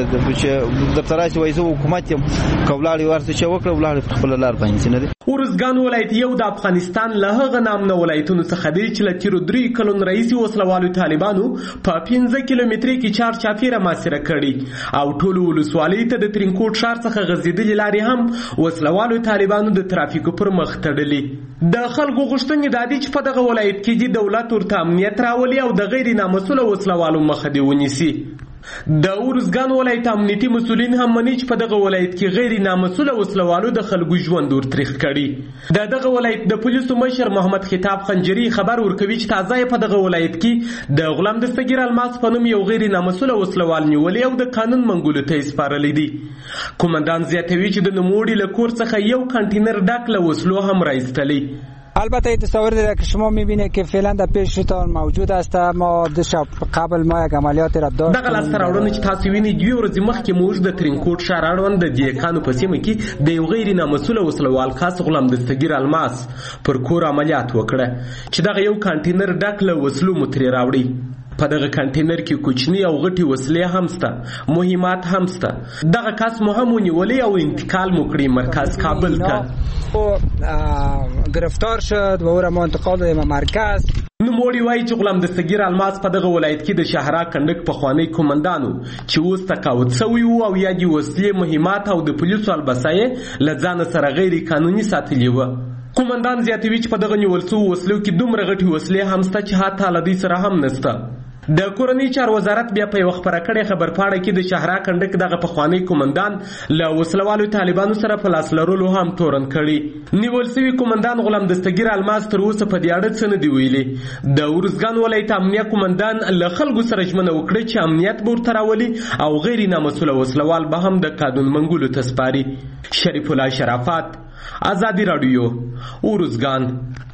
Speaker 17: د ترای وایي حکومت کولاړي ورته چې وکړه ولاړ خپل لار باندې نه دی.
Speaker 14: اورزګان ولایت یو د افغانستان له هغه نامنه ولایتونو څخه دی چې له تیرو 3 کلونو راهیسې وسلوالو طالبانو په 15 کیلومترۍ کې چار چاپیره محاصره کړي او ټولو ولسوالۍ ته د ترینکوټ ښار څخه غځېدلې لارې هم وسلوالو طالبانو د ترافیکو پر مخ تړلې. د خلکو غوښتنې دا دي چې په دغه ولایت کې د دولت ورته امنیت راولي او د غیر نامسؤله وسلوالو مخه دې ونیسي. د اورزګان ولایت امنیتي مسؤلین هم مني چې په دغه ولایت کې غیر نامسؤله وسلوالو د خلکو ژوند ورتریخ کړي. د دغه ولایت د پولیسو مشر محمد خطاب خنجري خبر ورکوي چې تازه په دغه ولایت کې د غلام دستګیر الماس په نوم یو غیر نامسؤله وسلوال نیولې او د قانون منګولو ته سپارلې دي. قومندان زیاتوي چې د نوموړي له کور څخه یو کانټینر ډک له وسلو هم راایستلی.
Speaker 18: البته تصور داره که شما میبینید که فعلا در پیشتان موجود است ما د شب قبل ما یک عملیات را داشتیم.
Speaker 14: دغه لاستراوړنه چې تاسو وینئ دوی ورځې مخکې موږ د ترینکوټ ښار اړوند د دیکانو په سیمه کې د یو غیر نامسؤله وسلوال خاص غلام دستګیر الماس پر کور عملیات وکړه چې دغه یو کانټینر ډک له وسلو مو ترې راوړی. په دغه کانټینر کې کوچني او غټي وسلې هم شته، مهمات هم شته. دغه کس مو هم ونیولې او انتقال مو کړی مرکز کابل ته.
Speaker 18: گرفتار شد و او را منتقل دادیم مرکز.
Speaker 14: نوموړي وایي چې غلام دستګیر الماس په دغه ولایت کې د شهرا کنډک پخوانی قومندان و چې اوس تقاعد شوی و او یا د وسلې مهمات او د پولیسو البسایې له ځان سره غیر قانوني ساتلي و. قومندان زیاتوي چې په دغه نیول شوو وسلو کې دومره غټې وسلې هم شته چې حتی له دوی سره هم نشته. د کورنۍ چارو وزارت بیا په یوه خپره کړې خبرپاڼه کې د شهرا کنډک دغه پخوانی قومندان له وسلوالو طالبانو سره په لاس لرلو هم تورن کړي. نیول شوي قومندان غلام دستګیر الماس تر اوسه په دې اړه څه نه دي ویلي. د ارزګان ولایت امنیه قومندان له خلکو سره ژمنه وکړه چې امنیت به ورته راولي او غیر نامسؤله وسلوال به هم د قانون منګولو ته سپاري. شریف الله شرافت، آزادی رادیو، ارزګان.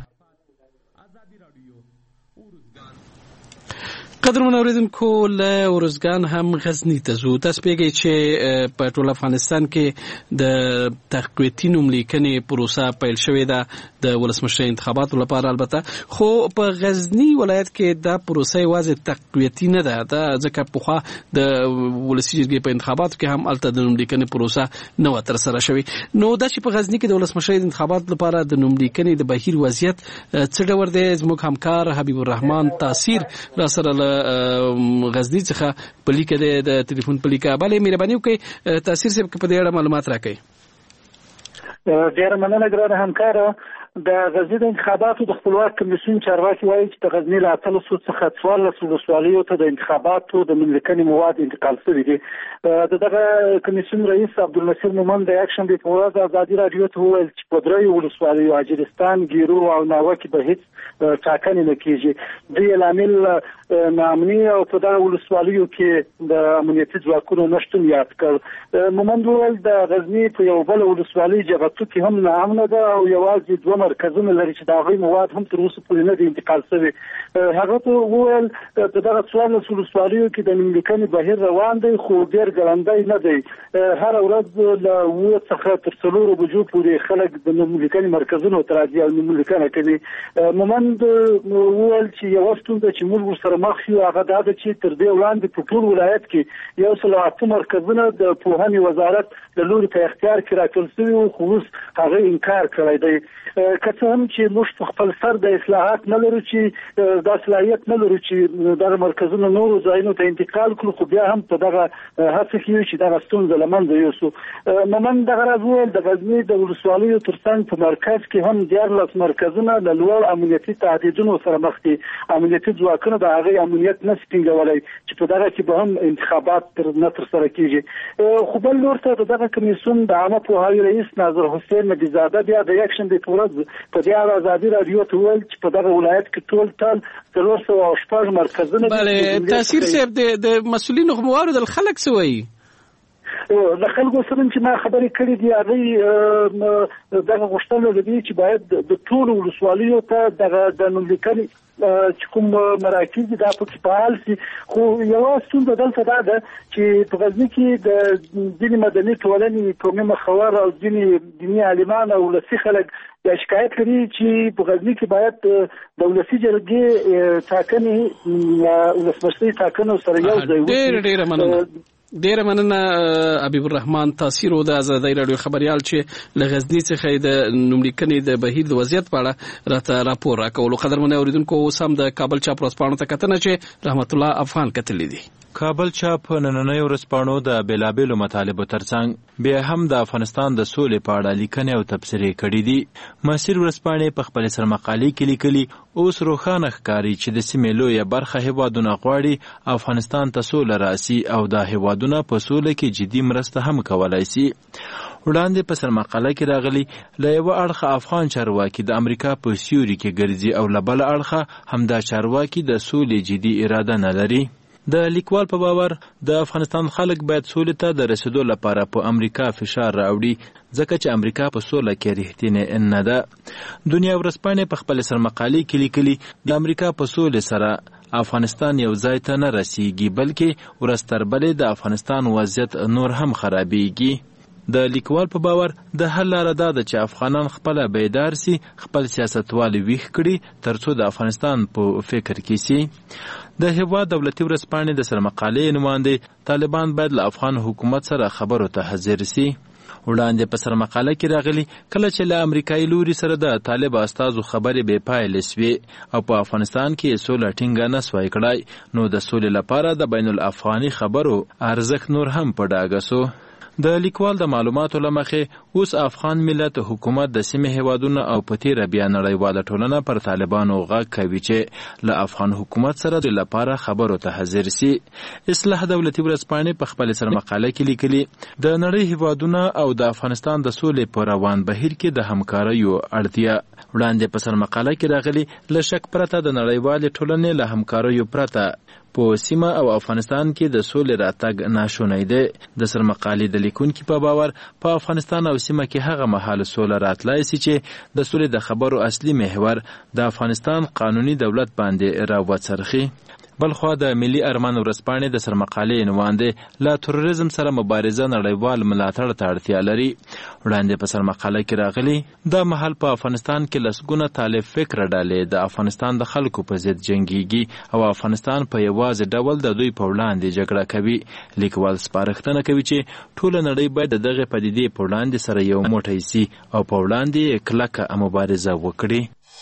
Speaker 2: قدرمن اوریدونکو، له ارزګان هم غزنی ته ځو. تاسو پیږئ چې په ټول افغانستان کې د تقویتي نوملیکنې پروسه پیل شوې ده د ولسمشر انتخاباتو لپاره. البته خو په غزنی ولایت کې دا پروسه یوازې تقویتي نه ده، دا ځکه پخوا د ولسي جرګې په انتخاباتو کې هم الته د نوملیکنې پروسه نه و ترسره شوې. نو دا چې په غزنی کې د ولسمشر انتخاباتو لپاره د نوملیکنې د بهیر وضعیت څه ډول دی، زموږ همکار حبیب الرحمن تاثیر را سره غزنی څخه په لیکه د ټلیفون په لیکه. بلې مهرباني وکړئ تاثیر صاحب په دې اړه معلومات راکړئ.
Speaker 6: ډېره مننه ګرانه همکاره. د غزنی د انتخاباتو د خپلواک کمیسیون چارواکي وایي چې د غزنی له 800 څخه 14 ولسوالیو ته د انتخاباتو د نوملیکنې مواد انتقال شوي دي. دغه کمیسیون رئیس عبدالنصیر مومن د یک شنبې په ورځ ازادي راډیو ته وویل چې په دریو ولسوالیو اجرستان، ګیرو او ناوه کې به هیڅ ټاکنې نه کیږي. دوی لامل ناامني او په دغه ولسوالیو کې د امنیتي ځواکونو نشتون یاد کړ. مومن وویل د غزنی په یو بل ولسوالۍ جغتو کې هم ناامنه ده او یوازې 2 مرکزونه لري چې د هغوی مواد هم تر اوسه پورې نه دي انتقال شوي. هغه ته وویل په دغه 14 ولسوالیو کې د نوملیکنې بهیر روان دی خو ډېر ګړندی نه دی. هره ورځ له 9 څخه تر 4 بجو پورې خلک د نوملیکنې مرکزونو ته راځي او نوملیکنه کوي. مومند وویل چې یوه ستونزه چې موږ ورسره مخ یو هغه دا ده چې تر دې وړاندې په ټول ولایت کې 108 مرکزونه د پوهنې وزارت له لوري په اختیار کې راټول شوي وو، خو اوس هغه انکار کړی دی. که څه هم چې موږ په خپل سر د اصلاحات نه لرو چې دا صلاحیت نه لرو چې دغه مرکزونه نورو ځایونو ته انتقال کړو، خو بیا هم په دغه هڅه کې یو چې دغه ستونزه له منځه یوسو. مومن دغه راز وویل د غزني د ولسوالیو ترڅنګ په مرکز کې هم 14 مرکزونه له لوړ امنیتي تهدیدونو سره مخ دي. امنیتي ځواکونه د هغې امنیت نه ټینګولی چې په دغه کې به هم انتخابات نه ترسره کیږي. خو بل لور ته د دغه کمیسیون د عامه پوهاوي رئیس ناظر حسین نبیزاده بیا د یک شنبې په ورځ په دې اړه ازادي راډیو ته وویل چې په دغه ولایت کې ټول 316 مرکزونه دي.
Speaker 2: بله تاثیر صاحب د مسؤلینو خو د خلک څه وایي؟
Speaker 6: د خلکو سره چې ما خبرې کړې دي هغوی دغه غوښتنه لري چې باید د ټولو ولسوالیو ته دغه د نوملیکنې چې کوم مراکز دي دا پکې فعال شي. خو یوه ستونزه دلته دا ده چې په غزني کې د ځینې مدني ټولنې قومي مخور او ځینې دیني عالمان او ولسي خلک شکایت لري چې په غزني کې باید د ولسي جرګې ټاکنې ولسمشرۍ ټاکنو سره یو ځای وشي.
Speaker 2: ډیره مننه حبیب الرحمن تاثیر او د آزادۍ راډیو خبريال چې له غزنی څخه د نوملیکنې د بهیر د وضعیت په اړه راته راپور راکولو. قدرمن اوریدونکو، اوس هم د کابل چاپ ورځپاڼو ته کتنه چې رحمت الله افغان کتلې دي.
Speaker 9: کابل چاپ نننۍ ورځپاڼو د بیلابیلو مطالبو ترڅنګ بیا هم د افغانستان د سولې په اړه لیکنې او تبصرې کړې دي. مسیر ورځپاڼې په خپل سرمقالې کې لیکلي اوس روښانه ښکاري چې د سیمې لویه برخه هیوادونه غواړي افغانستان ته سوله راسي او دا هیوادونه په سوله کې جدي مرسته هم کولای شي. وړاندې په سرمقاله کې راغلي له یوه اړخه افغان چارواکي د امریکا په سیوري کې ګرځي او له بله اړخه همدا چارواکي د سولې جدي اراده نه لري. د لیکوال په باور د افغانستان خلک باید سولې ته د رسیدو لپاره په امریکا فشار راوړي، ځکه چې امریکا په سوله کې رښتینې نه ده. دنیا ورځپاڼې په خپل سرمقالې کې لیکلي د امریکا په سولې سره افغانستان یو ځای ته نه رسیږي، بلکې ورځ تر بلې د افغانستان وضعیت نور هم خرابېږي. د لیکوال په باور د حل لاره دا ده چې افغانان خپل بیدار سي، خپل سیاستوال ویښ کړي ترڅو د افغانستان په فکر کې سي. د هیواد دولتي ورځپاڼې د سرمقالې نماینده طالبان باید له افغان حکومت سره خبرو ته حاضر سي. وړاندې په سرمقاله کې راغلي کله چې له امریکایي لوري سره د طالب استازو خبرې بې پایلې سوې او په افغانستان کې سوله ټینګه نه سوای کړای، نو د سولې لپاره د بین الافغاني خبرو ارزښت نور هم په ډاګه سو. د لیکوال د معلوماتو له مخې اوس افغان ملت حکومت د سیمې هیوادونو او په تیره بیا نړیواله ټولنه پر طالبانو غږ کوي چې له افغان حکومت سره د لپاره خبرو ته حاضر سي. اصلاح دولتي ورځپاڼې په خپل سرمقاله کې لیکلي د نړۍ هیوادونه او د افغانستان د سولې په روان بهیر کې د همکاریو اړتیا. وړاندې په سرمقاله کې راغلي له شک پرته د نړیوالې ټولنې له همکاریو پرته په سیمه او افغانستان کې د سولې راتګ ناشونی دی. د سرمقالې د لیکونکي په باور په افغانستان او سیمه کې هغه مهال سوله راتلای سي چې د سولې د خبرو اصلي محور د افغانستان قانوني دولت باندې راوڅرخي. بلخوا د ملي ارمان ورځپاڼې د سرمقالې نماینده له تروریزم سره مبارزه نړیوال ملاتړ ته اړتیا لري. وړاندې په سرمقاله کې راغلي د مهال په افغانستان کې لسګونه طالب فکر ډلې د افغانستان د خلکو په ضد جنګيږي او افغانستان په یوازې ډول د دوی په وړاندې جګړه کوي. لیکوال سپارښتنه کوي چې ټول نړۍ باید دغه پدیدې په وړاندې سره یو موټی سي او په وړاندې کلکه مبارزه وکړي.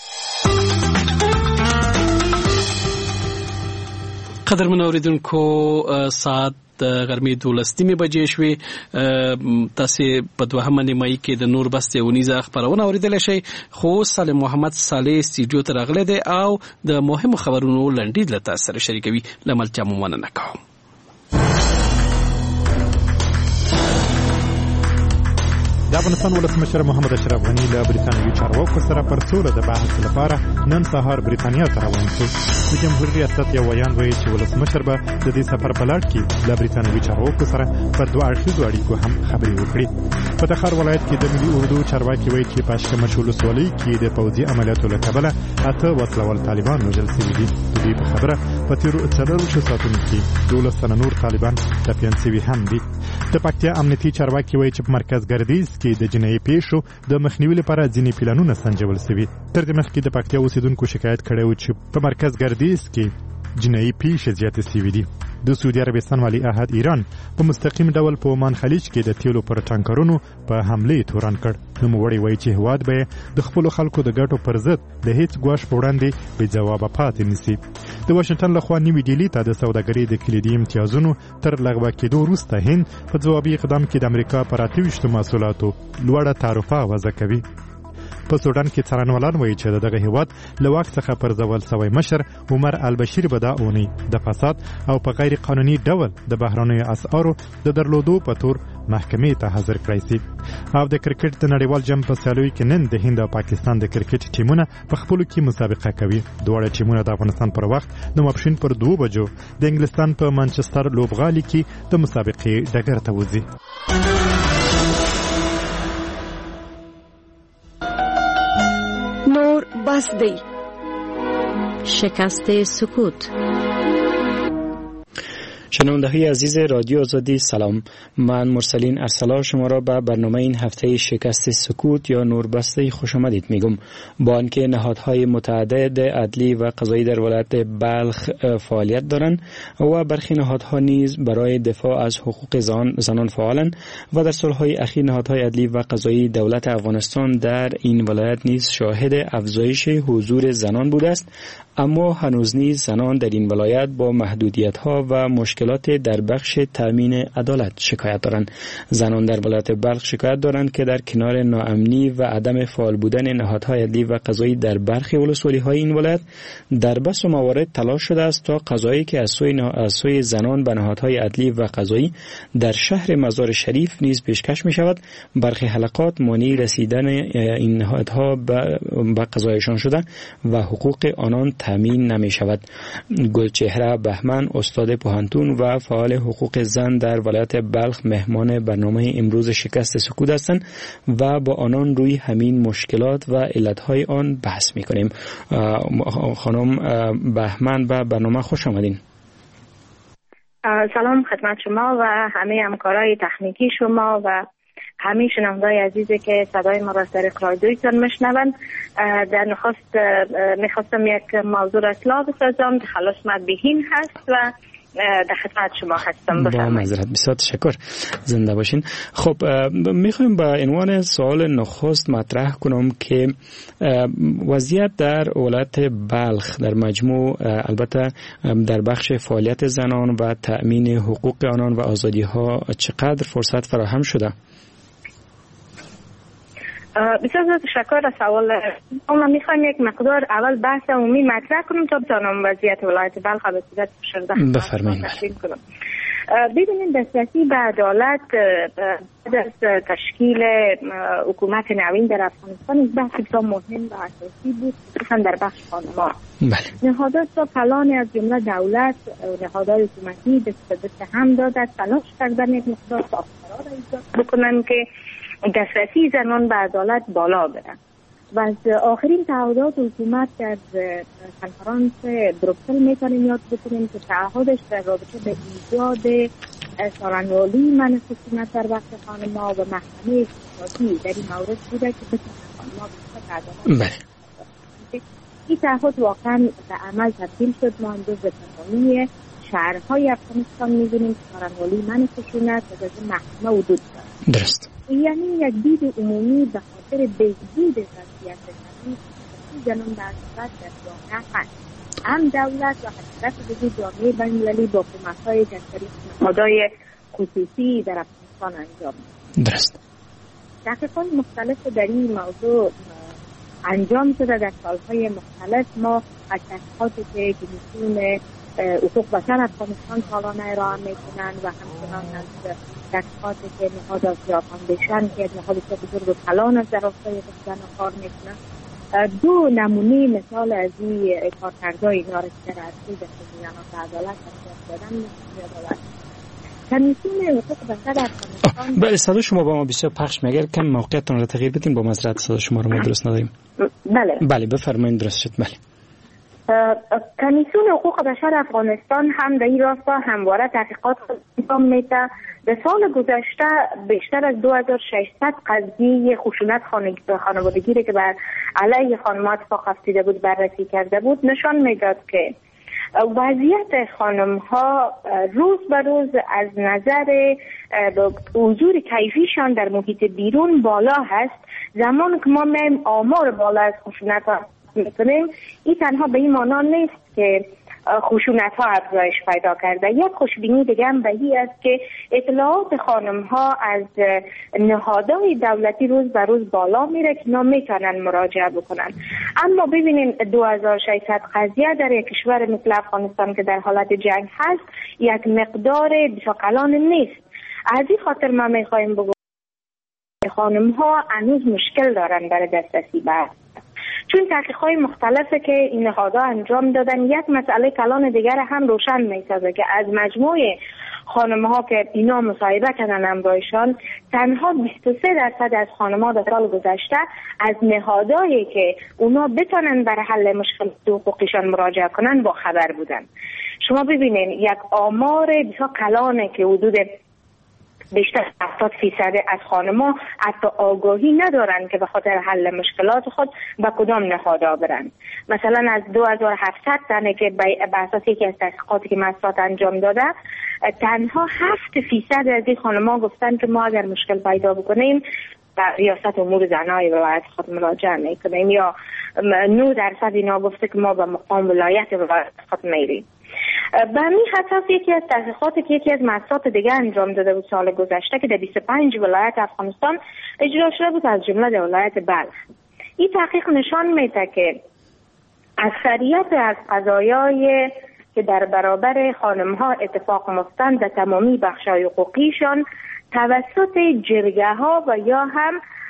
Speaker 2: قدرمن اوریدونکو، ساعت د غرمې 12 بجې شوې. تاسو په دوهمه نیمایي کې د نور بس یونیزه خبرونه اوریدل شي، خو سالم محمد صالح استودیو ته راغلی دی او د مهمو خبرونو لنډیز له تاسو سره شریکوي. لملتیا مو مننه کوم.
Speaker 3: د افغانستان ولسمشر محمد اشرف غني له بریتانیوي چارواکو سره پر سوله د بحث لپاره نن سهار بریتانیا ته روان شو. د جمهوریت ریاست یو ویان وایي چې ولسمشر به د دې سفر په لړ کې له بریتانیوي چارواکو سره په دوه اړخیزو اړیکو هم خبرې وکړي. په تخار ولایت کې د ملي اردو چارواکي وایي چې په اشکمش ولسوالۍ کې د پوځي عملیاتو له کبله 8 وسلوال طالبان وژل شوي دي. د دوی په خبره په تیرو 4 ساعتونو کې 12 تنه نور طالبان ټپیان شوي هم دي. د پکتیا امنیتي چارواکي وایي چې په مرکز ګردیز کې د جنایي پیښو د مخنیوي لپاره ځینې پلانونه سنجول شوي. تر دې مخکې د پکتیا اوسیدونکو شکایت کړی و چې په مرکز ګردیز کې جنایي پیښې زیاتې شوي دي. د سعودي عربستان والی عهد ایران په مستقیم ډول په عمان خلیج کې د تیلو پر ټانکرونو په حمله تورن کړ. نوموړی وایي چې هیواد به د خپلو خلکو د ګټو پر ضد د هیڅ ګواښ په وړاندې بې ځوابه پاتې نشي. د واشنګټن لخوا نیوي ډیلي ته د سوداګرۍ د کلیدي امتیازونو تر لغوه کېدو وروسته هند په ځوابي اقدام کې د امریکا پر 28 محصولاتو لوړه تعرفه وضع کوي. په سودان کې څارنوالان وایي چې دغه هیواد له واک څخه پرځول شوی مشر عمر البشیر به دا اونۍ د فساد او په غیر قانوني ډول د بهرنیو اسعارو د درلودو په تور محکمې ته حاضر کړی شي. او د کرکټ د نړیوال جام په سیالیو کې نن د هند او پاکستان د کرکټ ټیمونه په خپلو کې مسابقه کوي. دواړه ټیمونه د افغانستان پر وخت د ماپښین پر 2 بجو د انګلستان په مانچستر لوبغالي کې د مسابقې ډګر ته وځي.
Speaker 19: نور بس دی. شکست سکوت.
Speaker 8: شنونده‌های عزیز رادیو آزادی سلام. من مرسلین ارسلا شما را به برنامه این هفته شکست سکوت یا نوربسته خوش آمدید میگم. با آنکه نهادهای متعدد عدلی و قضایی در ولایت بلخ فعالیت دارند و برخی نهادها نیز برای دفاع از حقوق زنان فعالند و در سالهای اخیر نهادهای عدلی و قضایی دولت افغانستان در این ولایت نیز شاهد افزایش حضور زنان بوده است، اما هنوز نیز زنان در این ولایت با محدودیت‌ها و مشکلات در بخش تامین عدالت شکایت دارند. زنان در ولایت بلخ شکایت دارند که در کنار ناامنی و عدم فعال بودن نهادهای عدلی و قضایی در برخی ولسوالی‌های این ولایت، در بسیاری موارد تلاش شده است تا قضایی که از سوی زنان به نهادهای عدلی و قضایی در شهر مزار شریف نیز پیشکش می‌شود، برخی حلقات مانع رسیدن این نهادها به قضایشان شده و حقوق آنان تامین نمی شود. گلچهره بهمن استاد پوهنتون و فعال حقوق زن در ولایت بلخ مهمان برنامه امروز شکست سکوت هستند و با آنان روی همین مشکلات و علتهای آن بحث می کنیم. خانم بهمن به برنامه خوش آمدین.
Speaker 20: سلام خدمت شما و همه همکارای تکنیکی شما و همه شنوندای عزیزی که صدای ما را از طریق رادیویتان میشنوند، در نخست میخواستم یک موضوع را اطلاع بسازم. خلاص مدبیهین هست و در خدمت شما هستم.
Speaker 8: با معذرت، بسیار تشکر، زنده باشین. خب میخوایم با عنوان سوال نخست مطرح کنم که وضعیت در ولایت بلخ در مجموع، البته در بخش فعالیت زنان و تأمین حقوق آنان و آزادی ها چقدر فرصت فراهم شده؟
Speaker 20: بسیار تشکر از سوال. ما میخوایم یک مقدار اول بحث عمومی مطرح کنم تا بتانم وضعیت ولایت بلخ به صورت شرده تشکیل کنم. ببینید، دسترسی به عدالت بعد از تشکیل حکومت نوین در افغانستان یک بحث بسیار مهم و اساسی بود، خصوصا در بخش خانم‌ها. نهادات تا کلان از جمله دولت و نهادهای حکومتی دست هم دادند تلاش کردن یک مقدار ساختارها را ایجاد بکنن که دسترسی زنان به عدالت بالا بره. و از آخرین تعهدات حکومت در کنفرانس بروکسل میتونیم یاد بکنیم که تعهدش در رابطه به ایجاد سارنوالی من خصوصیت در بخش خانم‌ها و محکمه اختصاصی در این مورد بوده که بتونه خانم‌ها به عدالت. این تعهد واقعا به عمل تبدیل شد. ما امروز به تمامی شهرهای افغانستان می‌بینیم که سارنوالی من خصوصیت و در محکمه وجود دارد.
Speaker 8: درست.
Speaker 20: یعنی یک دید عمومی به خاطر بهبود وضعیت زنان به عدالت در جامعه هست. هم دولت و حتی بزرگ جامعه بین‌المللی با کمک‌های جسری نهادهای خصوصی در افغانستان انجام می‌دهند. درست. تحقیقات مختلف در این موضوع انجام شده در سالهای مختلف. ما از تحقیقاتی که کمیسیون حقوق بشر افغانستان سالانه ارائه می‌کنند و همچنان از تحقیقاتی که نهاد آسیا فاندیشن که نهاد بزرگ و کلان از در راستای زن کار می‌کنند، دو نمونه مثال از این کارکردهای اینا را که در عرصه دسترسی زنان به عدالت دادن می‌دهند. کمیسیون حقوق بشر افغانستان.
Speaker 8: بله، صدا شما با ما بسیار پخش می‌گردد. کم موقعیتتون را تغییر بدین. با معذرت صدا شما رو ما درست نداریم. بله بفرمایید. درست شد. بله.
Speaker 20: کمیسیون حقوق بشر افغانستان هم در این راستا همواره تحقیقات انجام میده. در سال گذشته بیشتر از 2600 قضیه خشونت خانوادگی که بر علیه خانم‌ها اتفاق افتاده بود بررسی کرده بود، نشان میداد که وضعیت خانم‌ها روز به روز از نظر حضور کیفیشان در محیط بیرون بالا هست. زمان که ما میم آمار بالا از خشونت میکنیم، این تنها به این معنا نیست که خشونت ها افزایش پیدا کرده. یک خوشبینی دیگه هم به این است که اطلاعات خانم ها از نهادهای دولتی روز به روز بالا میره که اینا میتونن مراجعه بکنن. اما ببینیم 2600 قضیه در یک کشور مثل افغانستان که در حالت جنگ هست یک مقدار بسیار نیست. از این خاطر ما میخوایم بگم خانم ها هنوز مشکل دارن برای دسترسی به، چون تحقیقات مختلفی که این نهادها انجام دادن یک مسئله کلان دیگر هم روشن می‌سازه که از مجموع خانم‌ها که اینا مصاحبه کردن همراهشان، تنها 23% از خانم‌ها در سال گذشته از نهادهایی که اونا بتونن برای حل مشکلات حقوقیشان مراجعه کنن با خبر بودن. شما ببینین یک آمار بسیار کلانه که حدود بیشتر 70% از خانم‌ها حتی آگاهی ندارن که به خاطر حل مشکلات خود به کدام نهادها برن. مثلا از 2700 تنه که به اساس یکی از تحقیقاتی که مسات انجام داده، تنها 7% از این خانم‌ها گفتن که ما اگر مشکل پیدا بکنیم به ریاست امور زنای ولایت خود مراجعه میکنیم، یا 9% اینا گفته که ما به مقام ولایت ولایت خود میریم. به همین اساس یکی از تحقیقاتی که یکی از مؤسسات دیگه انجام داده بود سال گذشته که در 25 ولایت افغانستان اجرا شده بود، از جمله در ولایت بلخ. این تحقیق نشان میده که اکثریت از قضایای که در برابر خانم‌ها اتفاق می‌افتند در تمامی بخش‌های حقوقیشان توسط جرگه‌ها و یا هم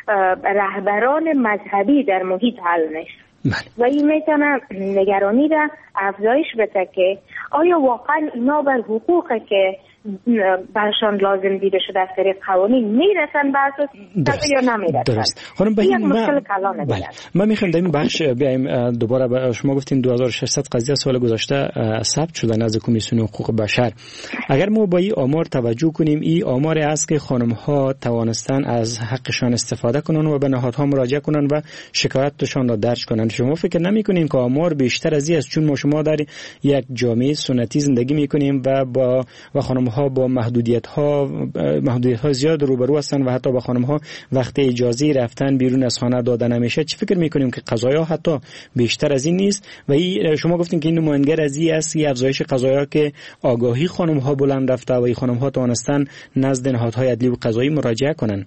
Speaker 20: رهبران مذهبی در محیط حل میشه. و این میتونه نگرانی را افزایش بده که آیا واقعا اینا بر حقوقی که برشان لازم دیده شده از طریق قوانین میرسن به اساس یا نمیرسن.
Speaker 8: درست. خانم بهین ما میخوایم در این بخش بیایم دوباره شما گفتین 2600 قضیه سال گذشته ثبت شده نزد کمیسیون حقوق بشر. اگر ما با این آمار توجه کنیم، این آمار است که خانم ها توانستن از حقشان استفاده کنن و به نهادها مراجعه کنن و شکایتشان را درج کنن. شما فکر نمی‌کنین که آمار بیشتر از این است؟ چون ما شما در یک جامعه سنتی زندگی می‌کنیم و خانم‌ها با محدودیت‌ها زیاد روبرو هستن و حتی با خانم‌ها وقت اجازه رفتن بیرون از خانه داده نمیشه. چی فکر می‌کنیم که قضایا حتی بیشتر از این نیست؟ و شما گفتین که این نماینگر از این است، این افزایش قضایا که آگاهی خانم‌ها بلند رفته و این خانم‌ها توانستن نزد نهادهای عدلی و قضایی مراجعه کنن.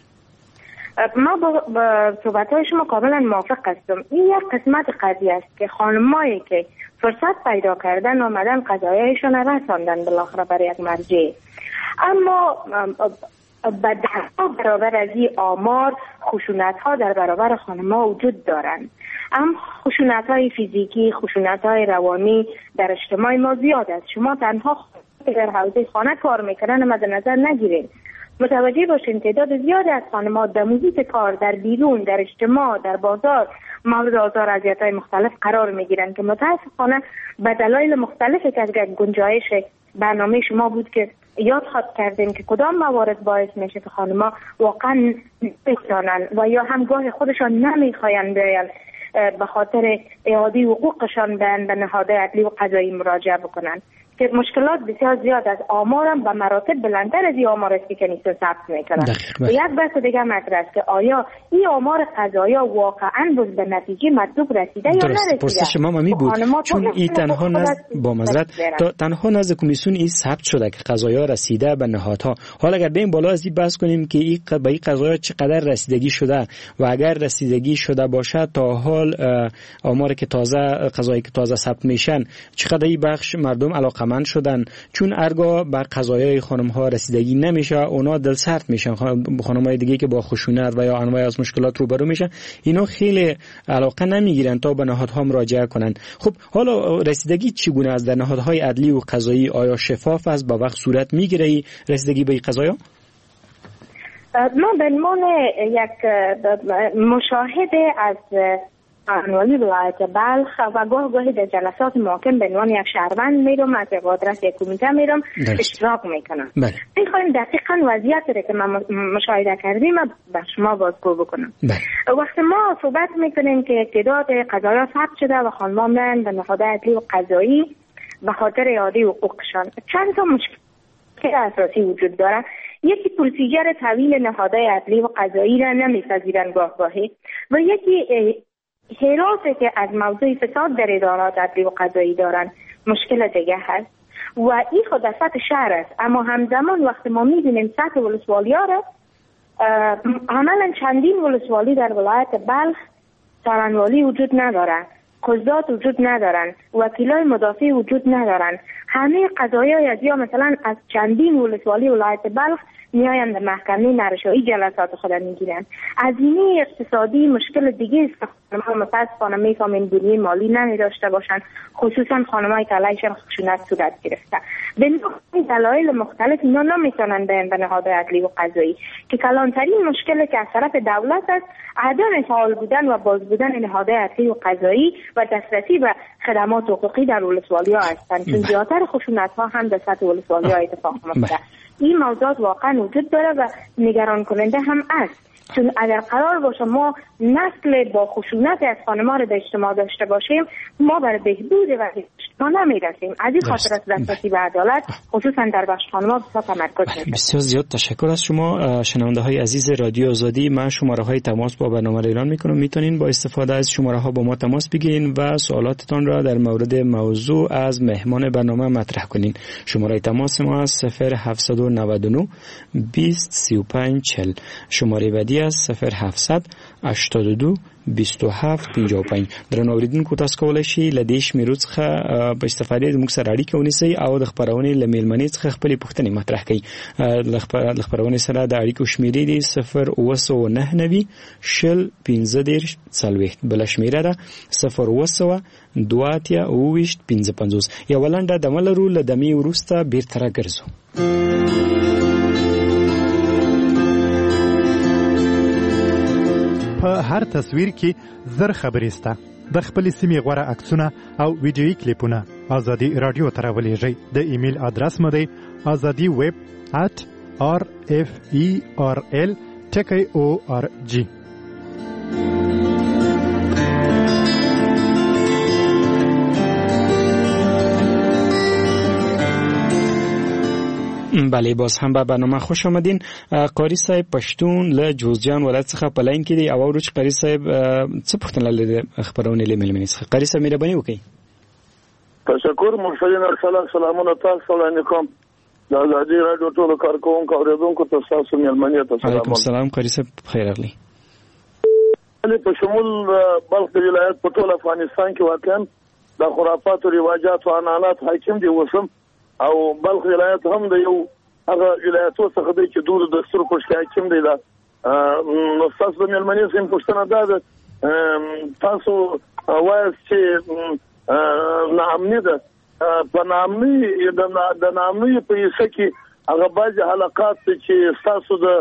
Speaker 20: ما با صحبت‌های شما کاملا موافق هستم. این یک قسمت قضیه است که خانمایی که فرصت پیدا کردن آمدن قضایایشون رساندن بالاخره برای یک مرجع، اما به ده برابر از این آمار خشونت‌ها در برابر خانم‌ها وجود دارند. اما خشونت‌های فیزیکی، خشونت‌های روانی در اجتماع ما زیاد است. شما تنها در حوزه خانه کار میکنن مد نظر نگیرید. متوجه باشین تعداد زیادی از خانم‌ها در محیط کار، در بیرون، در اجتماع، در بازار مورد آزار و اذیت‌های مختلف قرار میگیرن که متأسفانه به دلایل مختلفی که از گنجایش برنامه شما بود که یاد خواهد کردیم که کدام موارد باعث میشه که خانم‌ها واقعا بتوانن و یا هم گاه خودشان نمیخواین بیان به خاطر اعاده حقوقشان به نهادهای عدلی و قضایی مراجعه بکنن، که مشکلات بسیار زیاد از آمارم به مراتب بلندتر از این آمار است که کنیسه ثبت میکنن. و یک بحث دیگه مطرح است که آیا این آمار قضایا واقعا به نتیجه مطلوب رسیده یا نرسیده؟
Speaker 8: پرسش ما می بود چون این تنها نزد با معذرت تنها نزد کمیسیون این ثبت شده که قضایا رسیده به نهادها. حالا اگر بریم بالا از این بحث کنیم که این به این قضایا چقدر رسیدگی شده و اگر رسیدگی شده باشه تا حال آمار که تازه قضایی که تازه ثبت میشن چقدر این بخش مردم علاقمند شدن، چون ارگا بر قضایای خانم ها رسیدگی نمیشه، اونا دل سرد میشن. خانمای دیگه که با خشونت و یا انواع از مشکلات روبرو میشن اینا خیلی علاقه نمیگیرن تا به نهادها مراجعه کنن. خب حالا رسیدگی چگونه است در نهادهای عدلی و قضایی؟ آیا شفاف است؟ با وقت صورت میگیره رسیدگی به قضایا؟
Speaker 20: ما به عنوان یک مشاهده از انوالی ولایت بلخ و گاهی در جلسات محاکم به عنوان یک شهروند میرم، از آدرس یک کمیته میرم اشتراک میکنم. میخوایم دقیقاً وضعیت رو که ما مشاهده کردیم به شما بازگو بکنم. وقتی ما صحبت میکنیم که تعداد قضایا ثبت شده و خانم‌ها میرن به نهادهای عدلی و قضایی به خاطر اعاده حقوقشان، چند تا مشکل اساسی وجود داره. یکی پروسیجر طویل نهادهای عدلی و قضایی را نمیپذیرن گاهی و یکی حراسی که از موضوع فساد در ادارات عدلی و قضایی دارن مشکل دیگه هست و این خود در سطح شهر است. اما همزمان وقتی ما میبینیم سطح ولسوالی ها را عملا چندین ولسوالی در ولایت بلخ سرانوالی وجود ندارن، قضات وجود ندارن، وکیلای مدافع وجود ندارن. همه قضایای از یا مثلا از چندین ولسوالی ولایت بلخ میاین به محکمه نرشایی جلسات خود میگیرن. هزینه اقتصادی مشکل دیگه است که خانم‌ها متأسفانه میفهمین بنیه مالی نمی داشته باشن، خصوصا خانم‌هایی که علیهشان خشونت صورت گرفته. به دلایل مختلف اینا نمیتونن به نهادهای عدلی و قضایی که کلانترین مشکلی که از طرف دولت است عدم فعال بودن و باز بودن نهادهای عدلی و قضایی و دسترسی به خدمات حقوقی در ولسوالی‌ها هستند، چون زیادتر خشونت‌ها هم در سطح ولسوالی‌ها اتفاق میفته. این موضوعات واقعا وجود داره و نگران کننده هم است، چون اگر قرار باشه ما نسل با خشونت از خانم‌ها رو در اجتماع داشته باشیم ما برای بهبود وضعیت اجتماع نمیرسیم. از این خاطر است دسترسی به عدالت خصوصا در بخش خانم‌ها بسیار تمرکز می‌کنیم.
Speaker 8: بسیار زیاد تشکر از شما شنونده‌های عزیز رادیو آزادی. من شماره‌های تماس با برنامه را اعلان می‌کنم، میتونین با استفاده از شماره‌ها با ما تماس بگیرین و سوالاتتان را در مورد موضوع از مهمان برنامه مطرح کنین. شماره تماس ما است 0799 20 35 40. شماره بعدی است 0782 2755. درنو اوریدونکو تاسو کولای شئ له دې شمیرو څخه په استفادې د موږ سره اړیکه ونیسئ او د خبرونې له میلمنې څخه خپلې پوښتنې مطرح کړئ. د خبرونې سره د اړیکو شمیرې دي 0999 شل 15 40. بل شمیره ده 0900 دواتیا اوویشت 55. یو ولنډه د ملرو له دمې وروسته بیرته راګرځو.
Speaker 3: په هر تصویر کې زر خبرې سته. د خپل سیمې غوړه عکسونه او ویډیويي کلیپونه ازادي رادیو ته راولېږئ. د ایمیل ادرس مو دی azadi@referl.org.
Speaker 8: بله باز هم به برنامه خوش آمدین. قاری صاحب پښتون له جوزجان ولایت څخه په لاین کې دی او ورچ قاری صاحب څه پوښتنه لري خبرونه له ملمنې څخه. قاری صاحب مهرباني وکړئ.
Speaker 21: تشکر مرشدین ارسل سلامونه تاسو علیکم. د ازادي رادیو ټولو کارکونکو اوریدونکو ته تاسو ملمنې ته سلام.
Speaker 8: علیکم السلام قاری صاحب خیر اغلی.
Speaker 21: په شمول بلخ ولایت په ټول افغانستان کې واقعا د خرافات او رواجات او عنعنات حاکم دي وسم او بلخ ولایت هم د یو هغه ولایتو څخه دی چې دور د دستور پښتو حاکم دی. دا نو تاسو د ملمنې سم پښتنه ده تاسو وایي چې نامنی ده په نامنی د نامنی په یسه کې هغه بعض حلقات چې تاسو د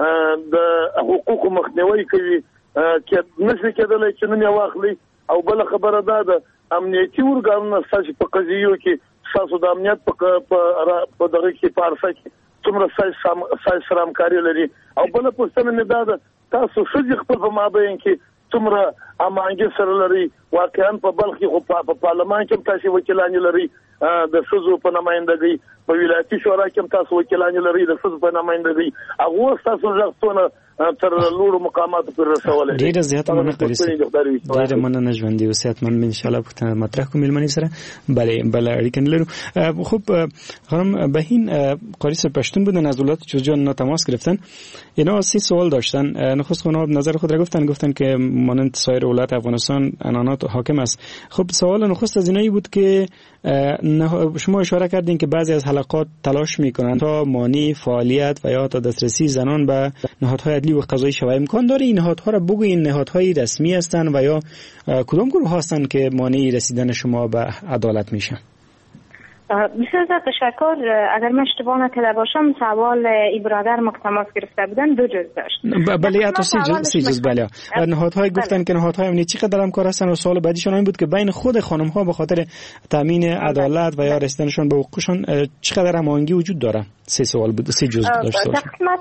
Speaker 21: حقوق مخنیوي کوي کې نشي کېدلی چې نن یې واخلي او بل خبره ده امنیتي ورګانونه تاسو په قضیو کې تاسو د امنیت په دغه کې پارسه کې څومره سره همکاري لري او بل پوښتنه مې ده تاسو څه خپل په مابین کې څومره امانګي سره لري. واقعا په بلخ کې په پارلمان کې تاسو وکیلان لري د سوزو په نمائندګۍ په ولایتي شورا کې تاسو وکیلان لري د سوزو په نمائندګۍ هغه تاسو ځښتونه تر لوړ مقامات پر رسول دي.
Speaker 8: ډیره زیاته مننه قاری صاحب. ډیره مننه ژوند دی وسات من ان شاء الله په مطرح کوم ملمنې سره بل اړیکه لرو. خب خانم بهین قاری صاحب پشتون بودن از ولایت جوزجان تماس گرفتن. اینا 3 سوال داشتن. نخست خانم نظر خود را گفتن که مانند سایر ولایت افغانستان عنعنات حاکم است. خب سوال نخست از اینایی بود که شما اشاره کردین که بعضی از حلقات تلاش میکنند تا مانع فعالیت و یا تا دسترسی زنان به نهادهای عدلی و قضایی شود. امکان داره این نهادها را بگویین نهادهای رسمی هستند و یا کدام گروه هستند که مانع رسیدن شما به عدالت میشن؟
Speaker 20: بسیار زیاد تشکر. اگر من اشتباه نکرده باشم سوال ای برادر تماس گرفته بودن 2 جز داشت.
Speaker 8: بله حتی 3 جز بله. نهادهای گفتن که نهادهای امنیتی چقدر همکار هستن و سوال بعدیشون این بود که بین خود خانم ها به خاطر تامین عدالت و یا رسیدنشون به حقوقشون چقدر هماهنگی وجود داره. 3 سوال بود 3 جز داشت.
Speaker 20: در قسمت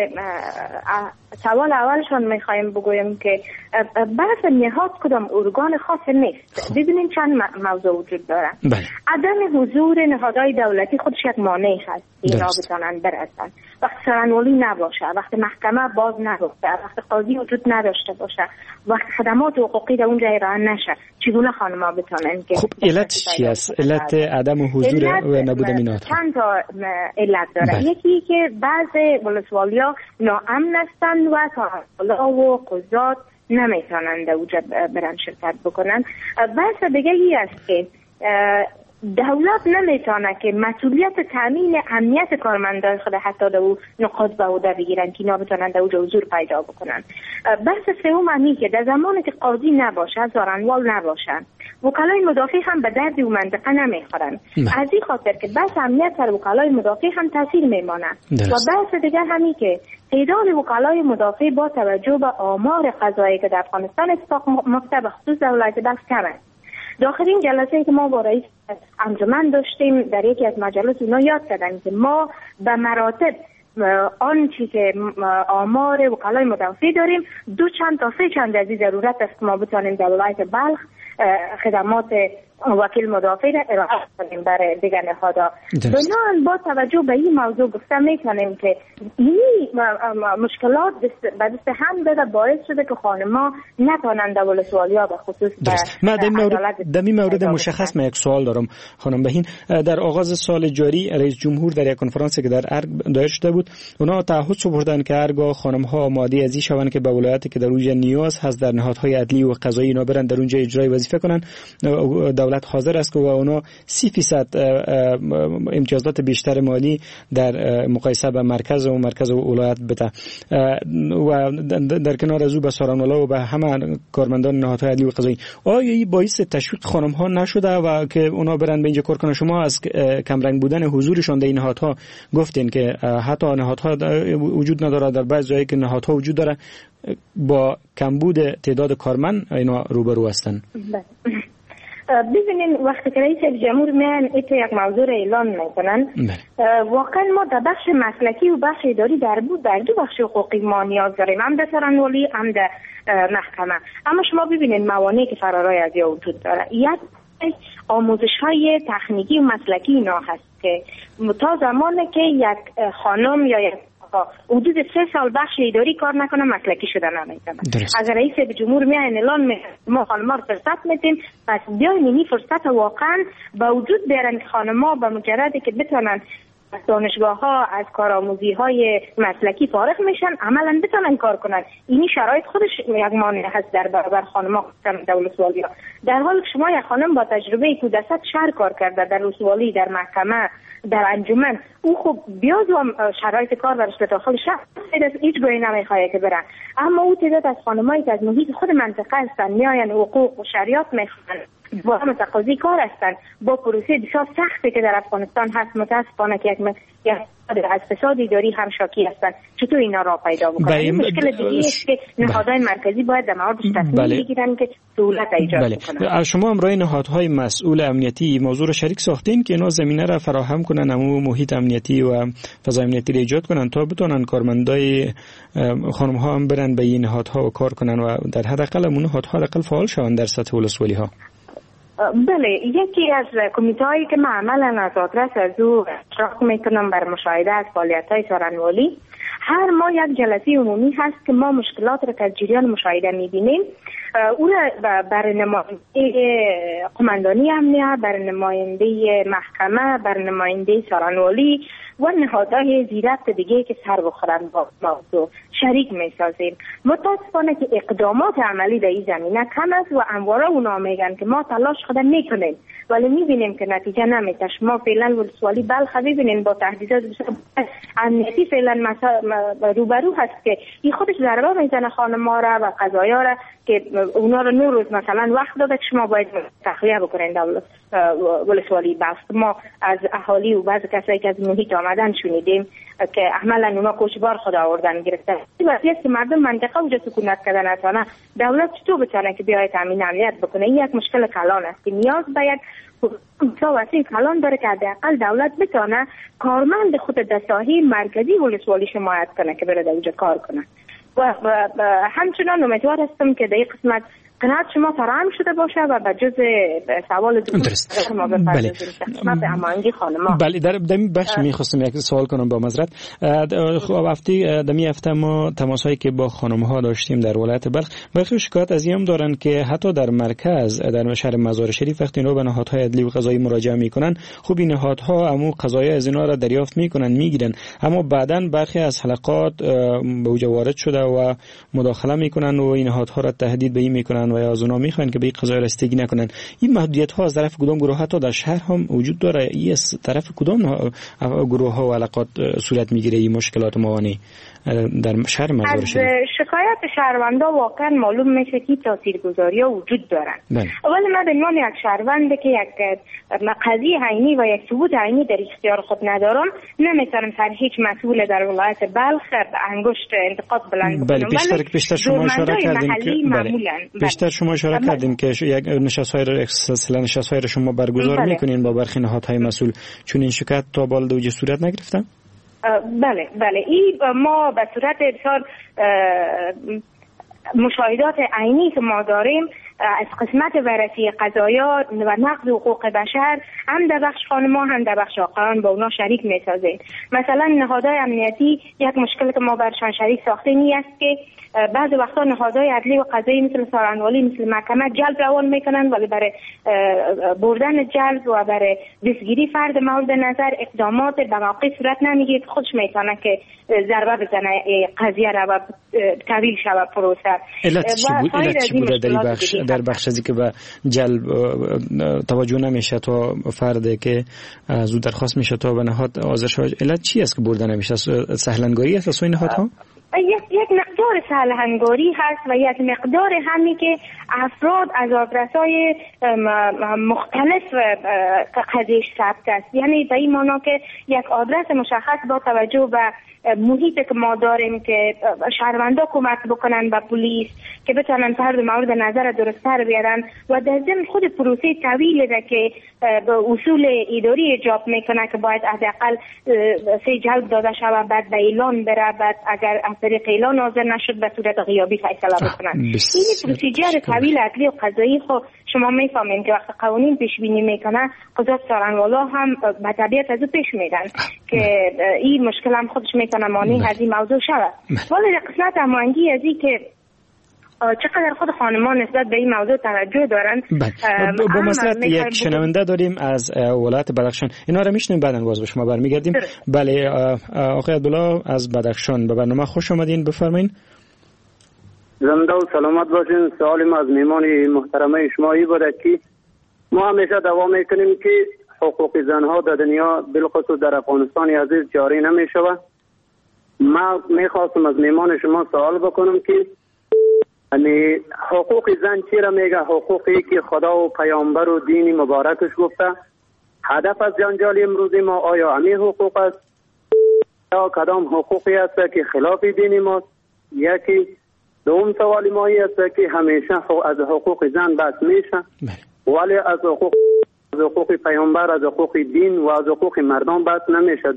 Speaker 20: سوال اولشون میخوایم بگویم که بحث نهاد کدام ارگان خاص نیست. ببینیم چند موضوع وجود داره. عدم حضور نهادهای دولتی خودش یک مانع هست اینا بتونن برسن. وقتی سرانولی نباشه، وقتی محکمه باز نباشه، وقتی قاضی وجود نداشته باشه، وقتی خدمات حقوقی در اونجا ارائه نشه، چگونه خانم‌ها بتونن که
Speaker 8: خب علتش چی است؟ علت عدم حضور و نبود نهاد
Speaker 20: چند تا علت داره. یکی که بعضی ولسوالی‌ها ناامن هستند و تا و قضات نمیتونن در اونجا برن شرکت بکنن. بحث دیگه ای است که دولت نمیتونه که مسئولیت تامین امنیت کارمندان خود حتی در نقاط به عهده بگیرن که اینا بتونن در اونجا حضور پیدا بکنن. بحث سوم همی که در زمانی که قاضی نباشه، زارنوال نباشن، وکلای مدافع هم به درد اون منطقه نمیخورن. از این خاطر که بحث امنیت سر وکلای مدافع هم تاثیر میمانه. و بحث دیگر همی که تعداد وکلای مدافع با توجه به آمار قضایی که در افغانستان اتفاق میفته به خصوص در ولایت بلخ کمه. داخل این جلسه که ما با رئیس انجمن داشتیم در یکی از مجالس اونا یاد کردن که ما به مراتب آن چی که آمار وکلای مدافع داریم 2 چند تا 3 چند از این ضرورت است که ما بتانیم در ولایت بلخ خدمات وکیل مدافع را ارائه کنیم برای دیگر نهادها. بنابراین با توجه به این موضوع گفته میکنیم که این مشکلات به دست هم داده باعث شده که خانم‌ها نتوانند ولسوالی‌ها به خصوص
Speaker 8: ما در این مورد مشخص یک سوال دارم خانم بهین. در آغاز سال جاری رئیس جمهور در یک کنفرانسی که در ارگ داشته بود اونا تعهد سپردن که هرگاه خانم‌ها آماده از این شوند که به ولایتی که در اونجا نیاز هست در نهادهای عدلی و قضایی اینا برن در اونجا اجرای وظیفه کنن، دولت حاضر است که اونا 30% امتیازات بیشتر مالی در مقایسه با مرکز و ولایت بده و در کنار از او به سارانوالا و به همه کارمندان نهادهای عدلی و قضایی. آیا این باعث تشویق خانم‌ها نشده و که اونا برن به اینجا کار کنن؟ شما از کمرنگ بودن حضورشون در این نهادها گفتین که حتی نهادها وجود نداره، در بعضی جایی که نهادها وجود داره با کمبود تعداد کارمند اینا روبرو هستن.
Speaker 20: ببینین وقتی که رئیس جمهور میان یک موضوع را اعلان میکنن، واقعا ما در بخش مسلکی و بخش اداری در دو بخش حقوقی ما نیاز داریم، هم در سارانوالی هم در محکمه. اما شما ببینین موانعی که فرارای از یا وجود داره. یک آموزش های تکنیکی و مسلکی اینا هست که تا زمانی که یک خانم یا یک حدود 3 سال بخش اداری کار نکنه مسلکی شده نمیتونه. اگر رئیس جمهور میان اعلان ما خانم‌ها رو فرصت میدیم، پس بیاین این فرصت واقعا به وجود بیارن که خانم‌ها به مجردی که بتونن از دانشگاه‌ها از کارآموزی های مسلکی فارغ میشن عملاً بتونن کار کنن. اینی شرایط خودش یک مانع هست در برابر خانم‌ها در ولسوالی‌ها. در حالی که شما یک خانم با تجربه کودست شهر کار کرده در ولسوالی، در محکمه، در انجمن، او خب بیاد و شرایط کار برش به داخل شهر هیچ گویی نمیخواد که برن. اما او تعداد از خانمایی که از محیط خود منطقه هستن میاین حقوق و شریعت میخوان با هم تقاضی کار هستن با پروسه بسیار سختی که در افغانستان هست، متاسفانه که یک از فساد اداری هم شاکی هستن، چطور اینا را پیدا بکنن؟ مشکل دیگه است که نهادهای مرکزی باید در موردش تصمیم بگیرن که سهولت ایجاد کنن.
Speaker 8: شما هم رای نهادهای مسئول امنیتی موضوع را شریک ساختین که اینا زمینه را فراهم کنن، همون محیط امنیتی و فضای امنیتی را ایجاد کنن تا بتونن کارمندای خانم‌ها هم برن به این نهادها و کار کنن و در حداقل اون نهادها حداقل فعال شوند در سطح ولسوالی‌ها.
Speaker 20: بله، یکی از کمیته‌هایی که من عملاً از آدرس از او اشتراک میکنم بر مشاهده از فعالیت‌های سارانوالی، هر ماه یک جلسه عمومی هست که ما مشکلات را از جریان مشاهده می‌بینیم. او را بر نماینده قماندانی امنیت، بر نماینده محکمه، بر نماینده سارانوالی و نهادهای زیرفت دیگه که سر بخورن با موضوع شریک میسازیم. متاسفانه که اقدامات عملی در این زمینه کم است و همواره اونا میگن که ما تلاش خودم میکنیم ولی میبینیم که نتیجه نمیده. ما فعلا ولسوالی بلخ ببینیم با تهدیدات امنیتی فعلا روبرو هست که این خودش ضربه میزنه خانم‌ها را و قضایا را که اونا رو 9 روز مثلا وقت داده که شما باید تخلیه بکنین در ولسوالی بست. ما از اهالی و بعض کسایی که از محیط آمدن شنیدیم که عملا اونا کوچبار خود آوردن گرفتن. وضعیت که مردم منطقه اونجا سکونت کردن اتانه دولت چطور بتونه که بیاید تامین امنیت بکنه؟ این یک مشکل کلان است که نیاز به یک وسیع کلان داره که حداقل دولت بتونه کارمند خود در ساحه مرکزی ولسوالی حمایت کنه که بره اونجا کار کنه. و همچنان امیدوار هستم که در این قسمت قناعت شما فراهم شده باشه و به جز سوال دوست ما بپردازیم خدمت امانگی خانم‌ها.
Speaker 8: بله، در این بخش می‌خواستم یک سوال کنم با معذرت. هفته ما تماسایی که با خانم‌ها داشتیم در ولایت بلخ، برخی شکایت از این هم دارن که حتی در مرکز در شهر مزار شریف وقتی اینا به نهادهای عدلی و قضایی مراجعه میکنن، خب این نهادها همو قضایی از اینا را دریافت میکنن میگیرن، اما بعداً برخی از حلقات به اوج وارد شده و مداخله میکنن و این نهادها را تهدید به این میکنن و از اونا میخوان که به این قضایا رسیدگی نکنن. این محدودیت ها از طرف کدام گروه ها تا در شهر هم وجود داره؟ این از طرف کدام گروه ها و علاقات صورت میگیره این مشکلات موانع در شهر مزار شریف؟
Speaker 20: از شکایت شهروندا واقعا معلوم میشه که تاثیرگذاری ها وجود دارن. ولی من به عنوان یک شهروند که یک قضیه عینی و یک ثبوت عینی در اختیار خود ندارم، نمیتونم سر هیچ مسئول در ولایت بلخ انگشت انتقاد بلند بکنم.
Speaker 8: بله، بیشتر شما اشاره کردین که بیشتر شما اشاره کردین که یک نشست‌های را شما برگزار میکنین با برخی نهادهای مسئول، چون این شکایت تا بالا دوجه صورت نگرفتن؟
Speaker 20: بله، این ما به صورت بسیار مشاهدات عینی که ما داریم از قسمت بررسی قضایا و نقض حقوق بشر هم در بخش خانم‌ها هم در بخش آقایان با اونا شریک می‌سازیم. مثلا نهادهای امنیتی یک مشکل که ما برشان شریک ساختیم این است که بعضی وقتا نهادهای عدلی و قضایی مثل سارنوالی مثل محکمه جلب روان میکنن، ولی برای بردن جلب و برای دستگیری فرد مورد نظر اقدامات به موقع صورت نمیگیره که خودش میتونه که ضربه بزنه قضیه را و طویل شود پروسه.
Speaker 8: علت چی بوده در بخش ازی که به جلب توجه نمیشه تا فردی که زود درخواست میشه تا به نهاد حاضر شود؟ علت چی است که برده نمیشه؟ سهلنگاری است از سوی نهادها؟
Speaker 20: یک مقدار سهلنگاری هست و یک مقدار همی که افراد از آدرس‌های مختلف قضیه ثبت است. یعنی به این معنا که یک آدرس مشخص با توجه به محیطی که ما داریم که شهروندا کمک بکنن به پلیس که بتونن فرد مورد نظر درست‌تر بیارن و در ضمن خود پروسه طویلی را که به اصول اداری اجاب میکنه که باید حداقل 3 جلب داده شود، بعد به اعلان بره، بعد اگر از طریق اعلان حاضر نشد به صورت غیابی فیصله بکنن. این پروسیجر طویل عدلی و قضایی خو شما میفهمین که وقتی قوانین پیش بینی میکنه قضات سارنوالا هم به طبیعت از پیش میدن که این مشکل هم خودش میتونه مانع از این موضوع شود. ولی در قسمت هماهنگی از این که چقدر خود خانمان نسبت به این موضوع توجه دارن.
Speaker 8: با مسئله یک شنونده داریم از ولایت بدخشان، اینا رو میشنیم بعداً باز به شما برمیگردیم. بله آقای عبدالله از بدخشان به برنامه خوش آمدین، بفرمایید.
Speaker 4: زنده و سلامت باشین. سوال ما از میمان محترمه شما ای بوده که ما همیشه دعوا میکنیم که حقوق زنها در دنیا بالخصوص در افغانستان عزیز جاری نمیشود. ما میخواستم از میمان شما سوال بکنم که یعنی حقوق زن چی را میگه؟ حقوقی که خدا و پیامبر و دین مبارکش گفته هدف از جنجال امروزی ما آیا همین حقوق است یا کدام حقوقی است که خلاف دین ماست؟ یکی دوم سوال ما است که همیشه از حقوق زن بحث میشه ولی از حقوق پیامبر، از حقوق دین و از حقوق مردم بحث نمیشه.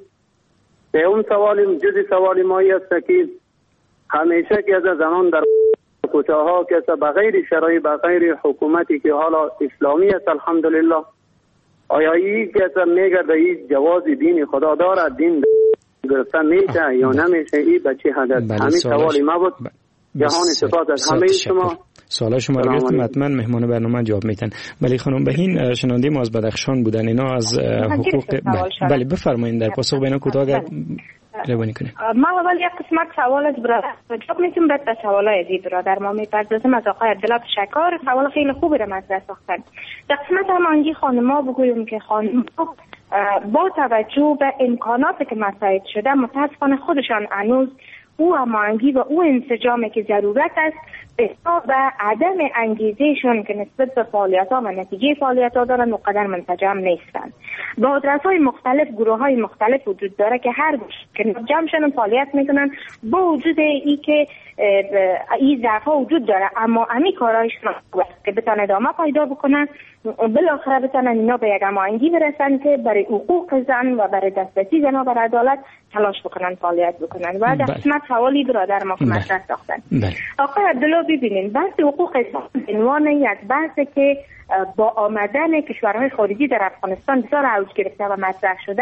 Speaker 4: دوم سوال جزئی سوال ما است که همیشه که از زنان در کوچه ها که بغیر شرایط بغیر حکومتی که حالا اسلامی است الحمدلله، آیا این که میگرده این جواز دین خدا داره دین گرفته میشه یا نمیشه؟ این به چه هدف؟ همین سوالی ما بود. جهان سپاس از همه شما.
Speaker 8: سوال شما رو گرفتیم، حتما مهمان برنامه جواب میتن. ولی خانم بهین شنونده ما از بدخشان بودن، اینا از حقوق بله بفرمایید در پاسخ به اینا کوتاه روانی کنید.
Speaker 20: ما اول یک قسمت سوال از برادر جواب میتونم بعد به سوالای از برادر ما میپردازم. از آقای عبدالله تشکر، سوال خیلی خوبی رو مطرح ساختن. در قسمت هماهنگی خانم‌ها بگویم که خانم‌ها با توجه به امکاناتی که مساعد شده متاسفانه خودشان هنوز او هماهنگی و او انسجامی که ضرورت است به عدم انگیزهشون که نسبت به فعالیت‌ها و نتیجه فعالیت‌ها دارن و قدر منسجم نیستن. با آدرس‌های مختلف گروه‌های مختلف وجود داره که هر که جمع شدن فعالیت میکنن با وجود ای که این ضعف‌ها وجود داره، اما همین کارهایشون که بتونن ادامه پیدا بکنن بالاخره بتونن اینا به یک هماهنگی برسن که برای حقوق زن و برای دسترسی زنها بر عدالت تلاش بکنن، فعالیت بکنن. و در قسمت سوالی برادر ما مطرح ساختن. آقای عبدالله ببینید بحث حقوق زن به عنوان یک بحثی که با آمدن کشورهای خارجی در افغانستان بسیار اوج گرفته و مطرح شده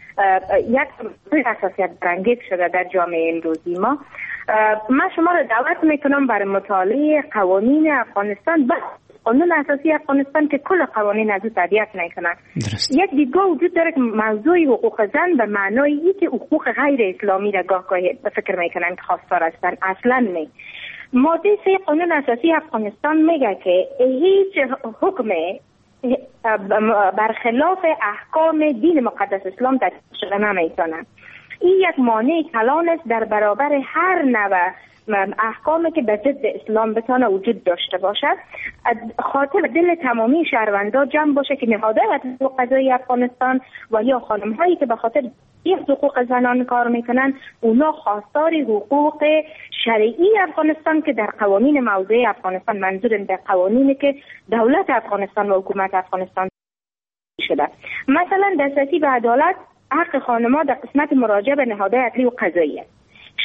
Speaker 20: یک حساسیت برانگیز شده در جامعه امروزی ما. من شما را دعوت میکنم برای مطالعه قوانین افغانستان، قانون اساسی افغانستان که کل قوانین از او تبعیت میکنن. یک دیدگاه وجود داره که موضوع حقوق زن به معنای که حقوق غیر اسلامی را گاهی فکر میکنن که خواستار هستن. اصلا نه. ماده 3 قانون اساسی افغانستان میگه که هیچ حکم برخلاف احکام دین مقدس اسلام در شده نمیتونه. این یک مانع کلان است در برابر هر نوع احکامی که به ضد اسلام بتونه وجود داشته باشد. خاطر دل تمامی شهروندا جمع باشه که نهادهای قضایی افغانستان و یا خانم‌هایی که به خاطر حقوق زنان کار میکنن اونا خواستار حقوق شرعی افغانستان که در قوانین موضوعی افغانستان، منظورم در قوانینی که دولت افغانستان و حکومت افغانستان شده. مثلا دسترسی به عدالت حق خانم‌ها در قسمت مراجعه به نهادهای عدلی و قضایی است.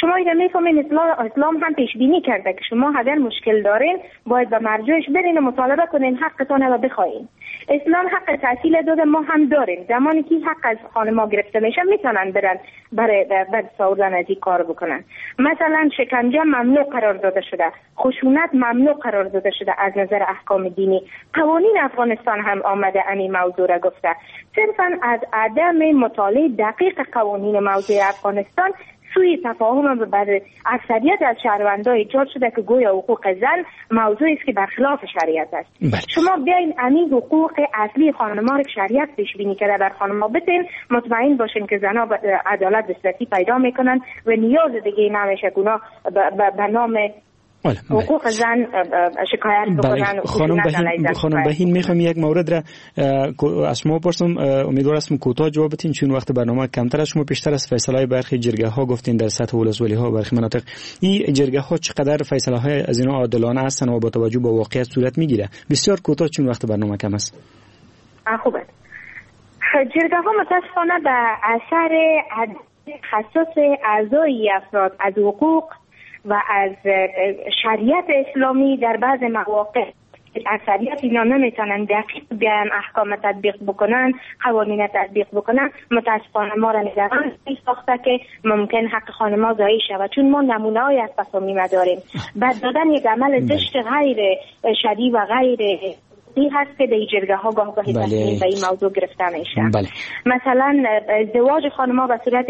Speaker 20: شما اینا میفهمین اسلام هم پیش بینی کرده که شما اگر مشکل دارین باید به مرجعش برین و مطالبه کنین حقتون رو بخواین. اسلام حق تحصیل داده، ما هم داریم. زمانی که حق از خانم‌ها گرفته میشه میتونن برن برای سعودن از این کار بکنن. مثلا شکنجه ممنوع قرار داده شده، خشونت ممنوع قرار داده شده از نظر احکام دینی. قوانین افغانستان هم آمده این موضوع را گفته. صرفا از عدم مطالعه دقیق قوانین موضوع افغانستان سوی تفاهم بر اکثریت از شهروندان ایجاد شده که گویا حقوق زن موضوعی است که برخلاف شریعت است. شما بیاین همین حقوق اصلی خانم‌ها را شریعت پیش بینی کرده در خانم‌ها بتین، مطمئن باشین که زن‌ها عدالت دسترسی پیدا میکنن و نیاز دیگه نمیشه گناه به نام حقوق زن شکایت بکنن.
Speaker 8: خانم بهین میخوام یک مورد را از شما بپرسم، امیدوار هستم کوتاه جواب بدین چون وقت برنامه کمتر. شما پیشتر از فیصله برخی جرگه ها گفتین در سطح ولسوالی ها برخی مناطق این جرگه ها چقدر فیصله های از اینا عادلانه هستن و با توجه به واقعیت صورت میگیره؟ بسیار کوتاه چون وقت برنامه کم است.
Speaker 20: خوبه. جرگه ها متاسفانه به اثر تخصص اعضای افراد از حقوق و از شریعت اسلامی در بعض مواقع اکثریت اینا نمیتونن دقیق بیان احکام تطبیق بکنن، قوانین تطبیق بکنن. متاسفانه ما را نگران ساخته که ممکن حق خانم‌ها ضایع شود، چون ما نمونه‌های از تصامیم داریم. بعد دادن یک عمل زشت غیر شدی و غیر این هست که در جرگه ها گاهی تصمیم به این موضوع گرفته میشه. مثلا ازدواج خانم‌ها به صورت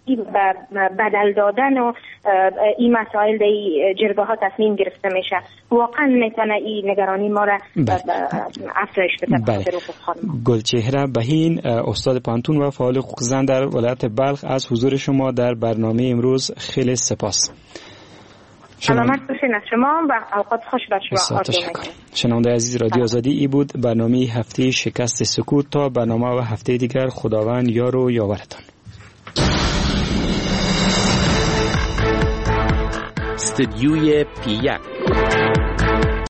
Speaker 20: بدل دادن و این مسائل در جرگه ها تصمیم گرفته میشه. واقعا میتونه این نگرانی ما را افزایش بده.
Speaker 8: گلچهره بهین، استاد پانتون و فعال حقوق زن در ولایت بلخ، از حضور شما در برنامه امروز خیلی سپاس.
Speaker 20: سلامت باشین از شما و اوقات خوش بر شما.
Speaker 8: شنونده عزیز رادیو آزادی، ای بود برنامه هفته شکست سکوت. تا برنامه و هفته دیگر خداوند یار و یاورتان.
Speaker 5: استدیوی پی1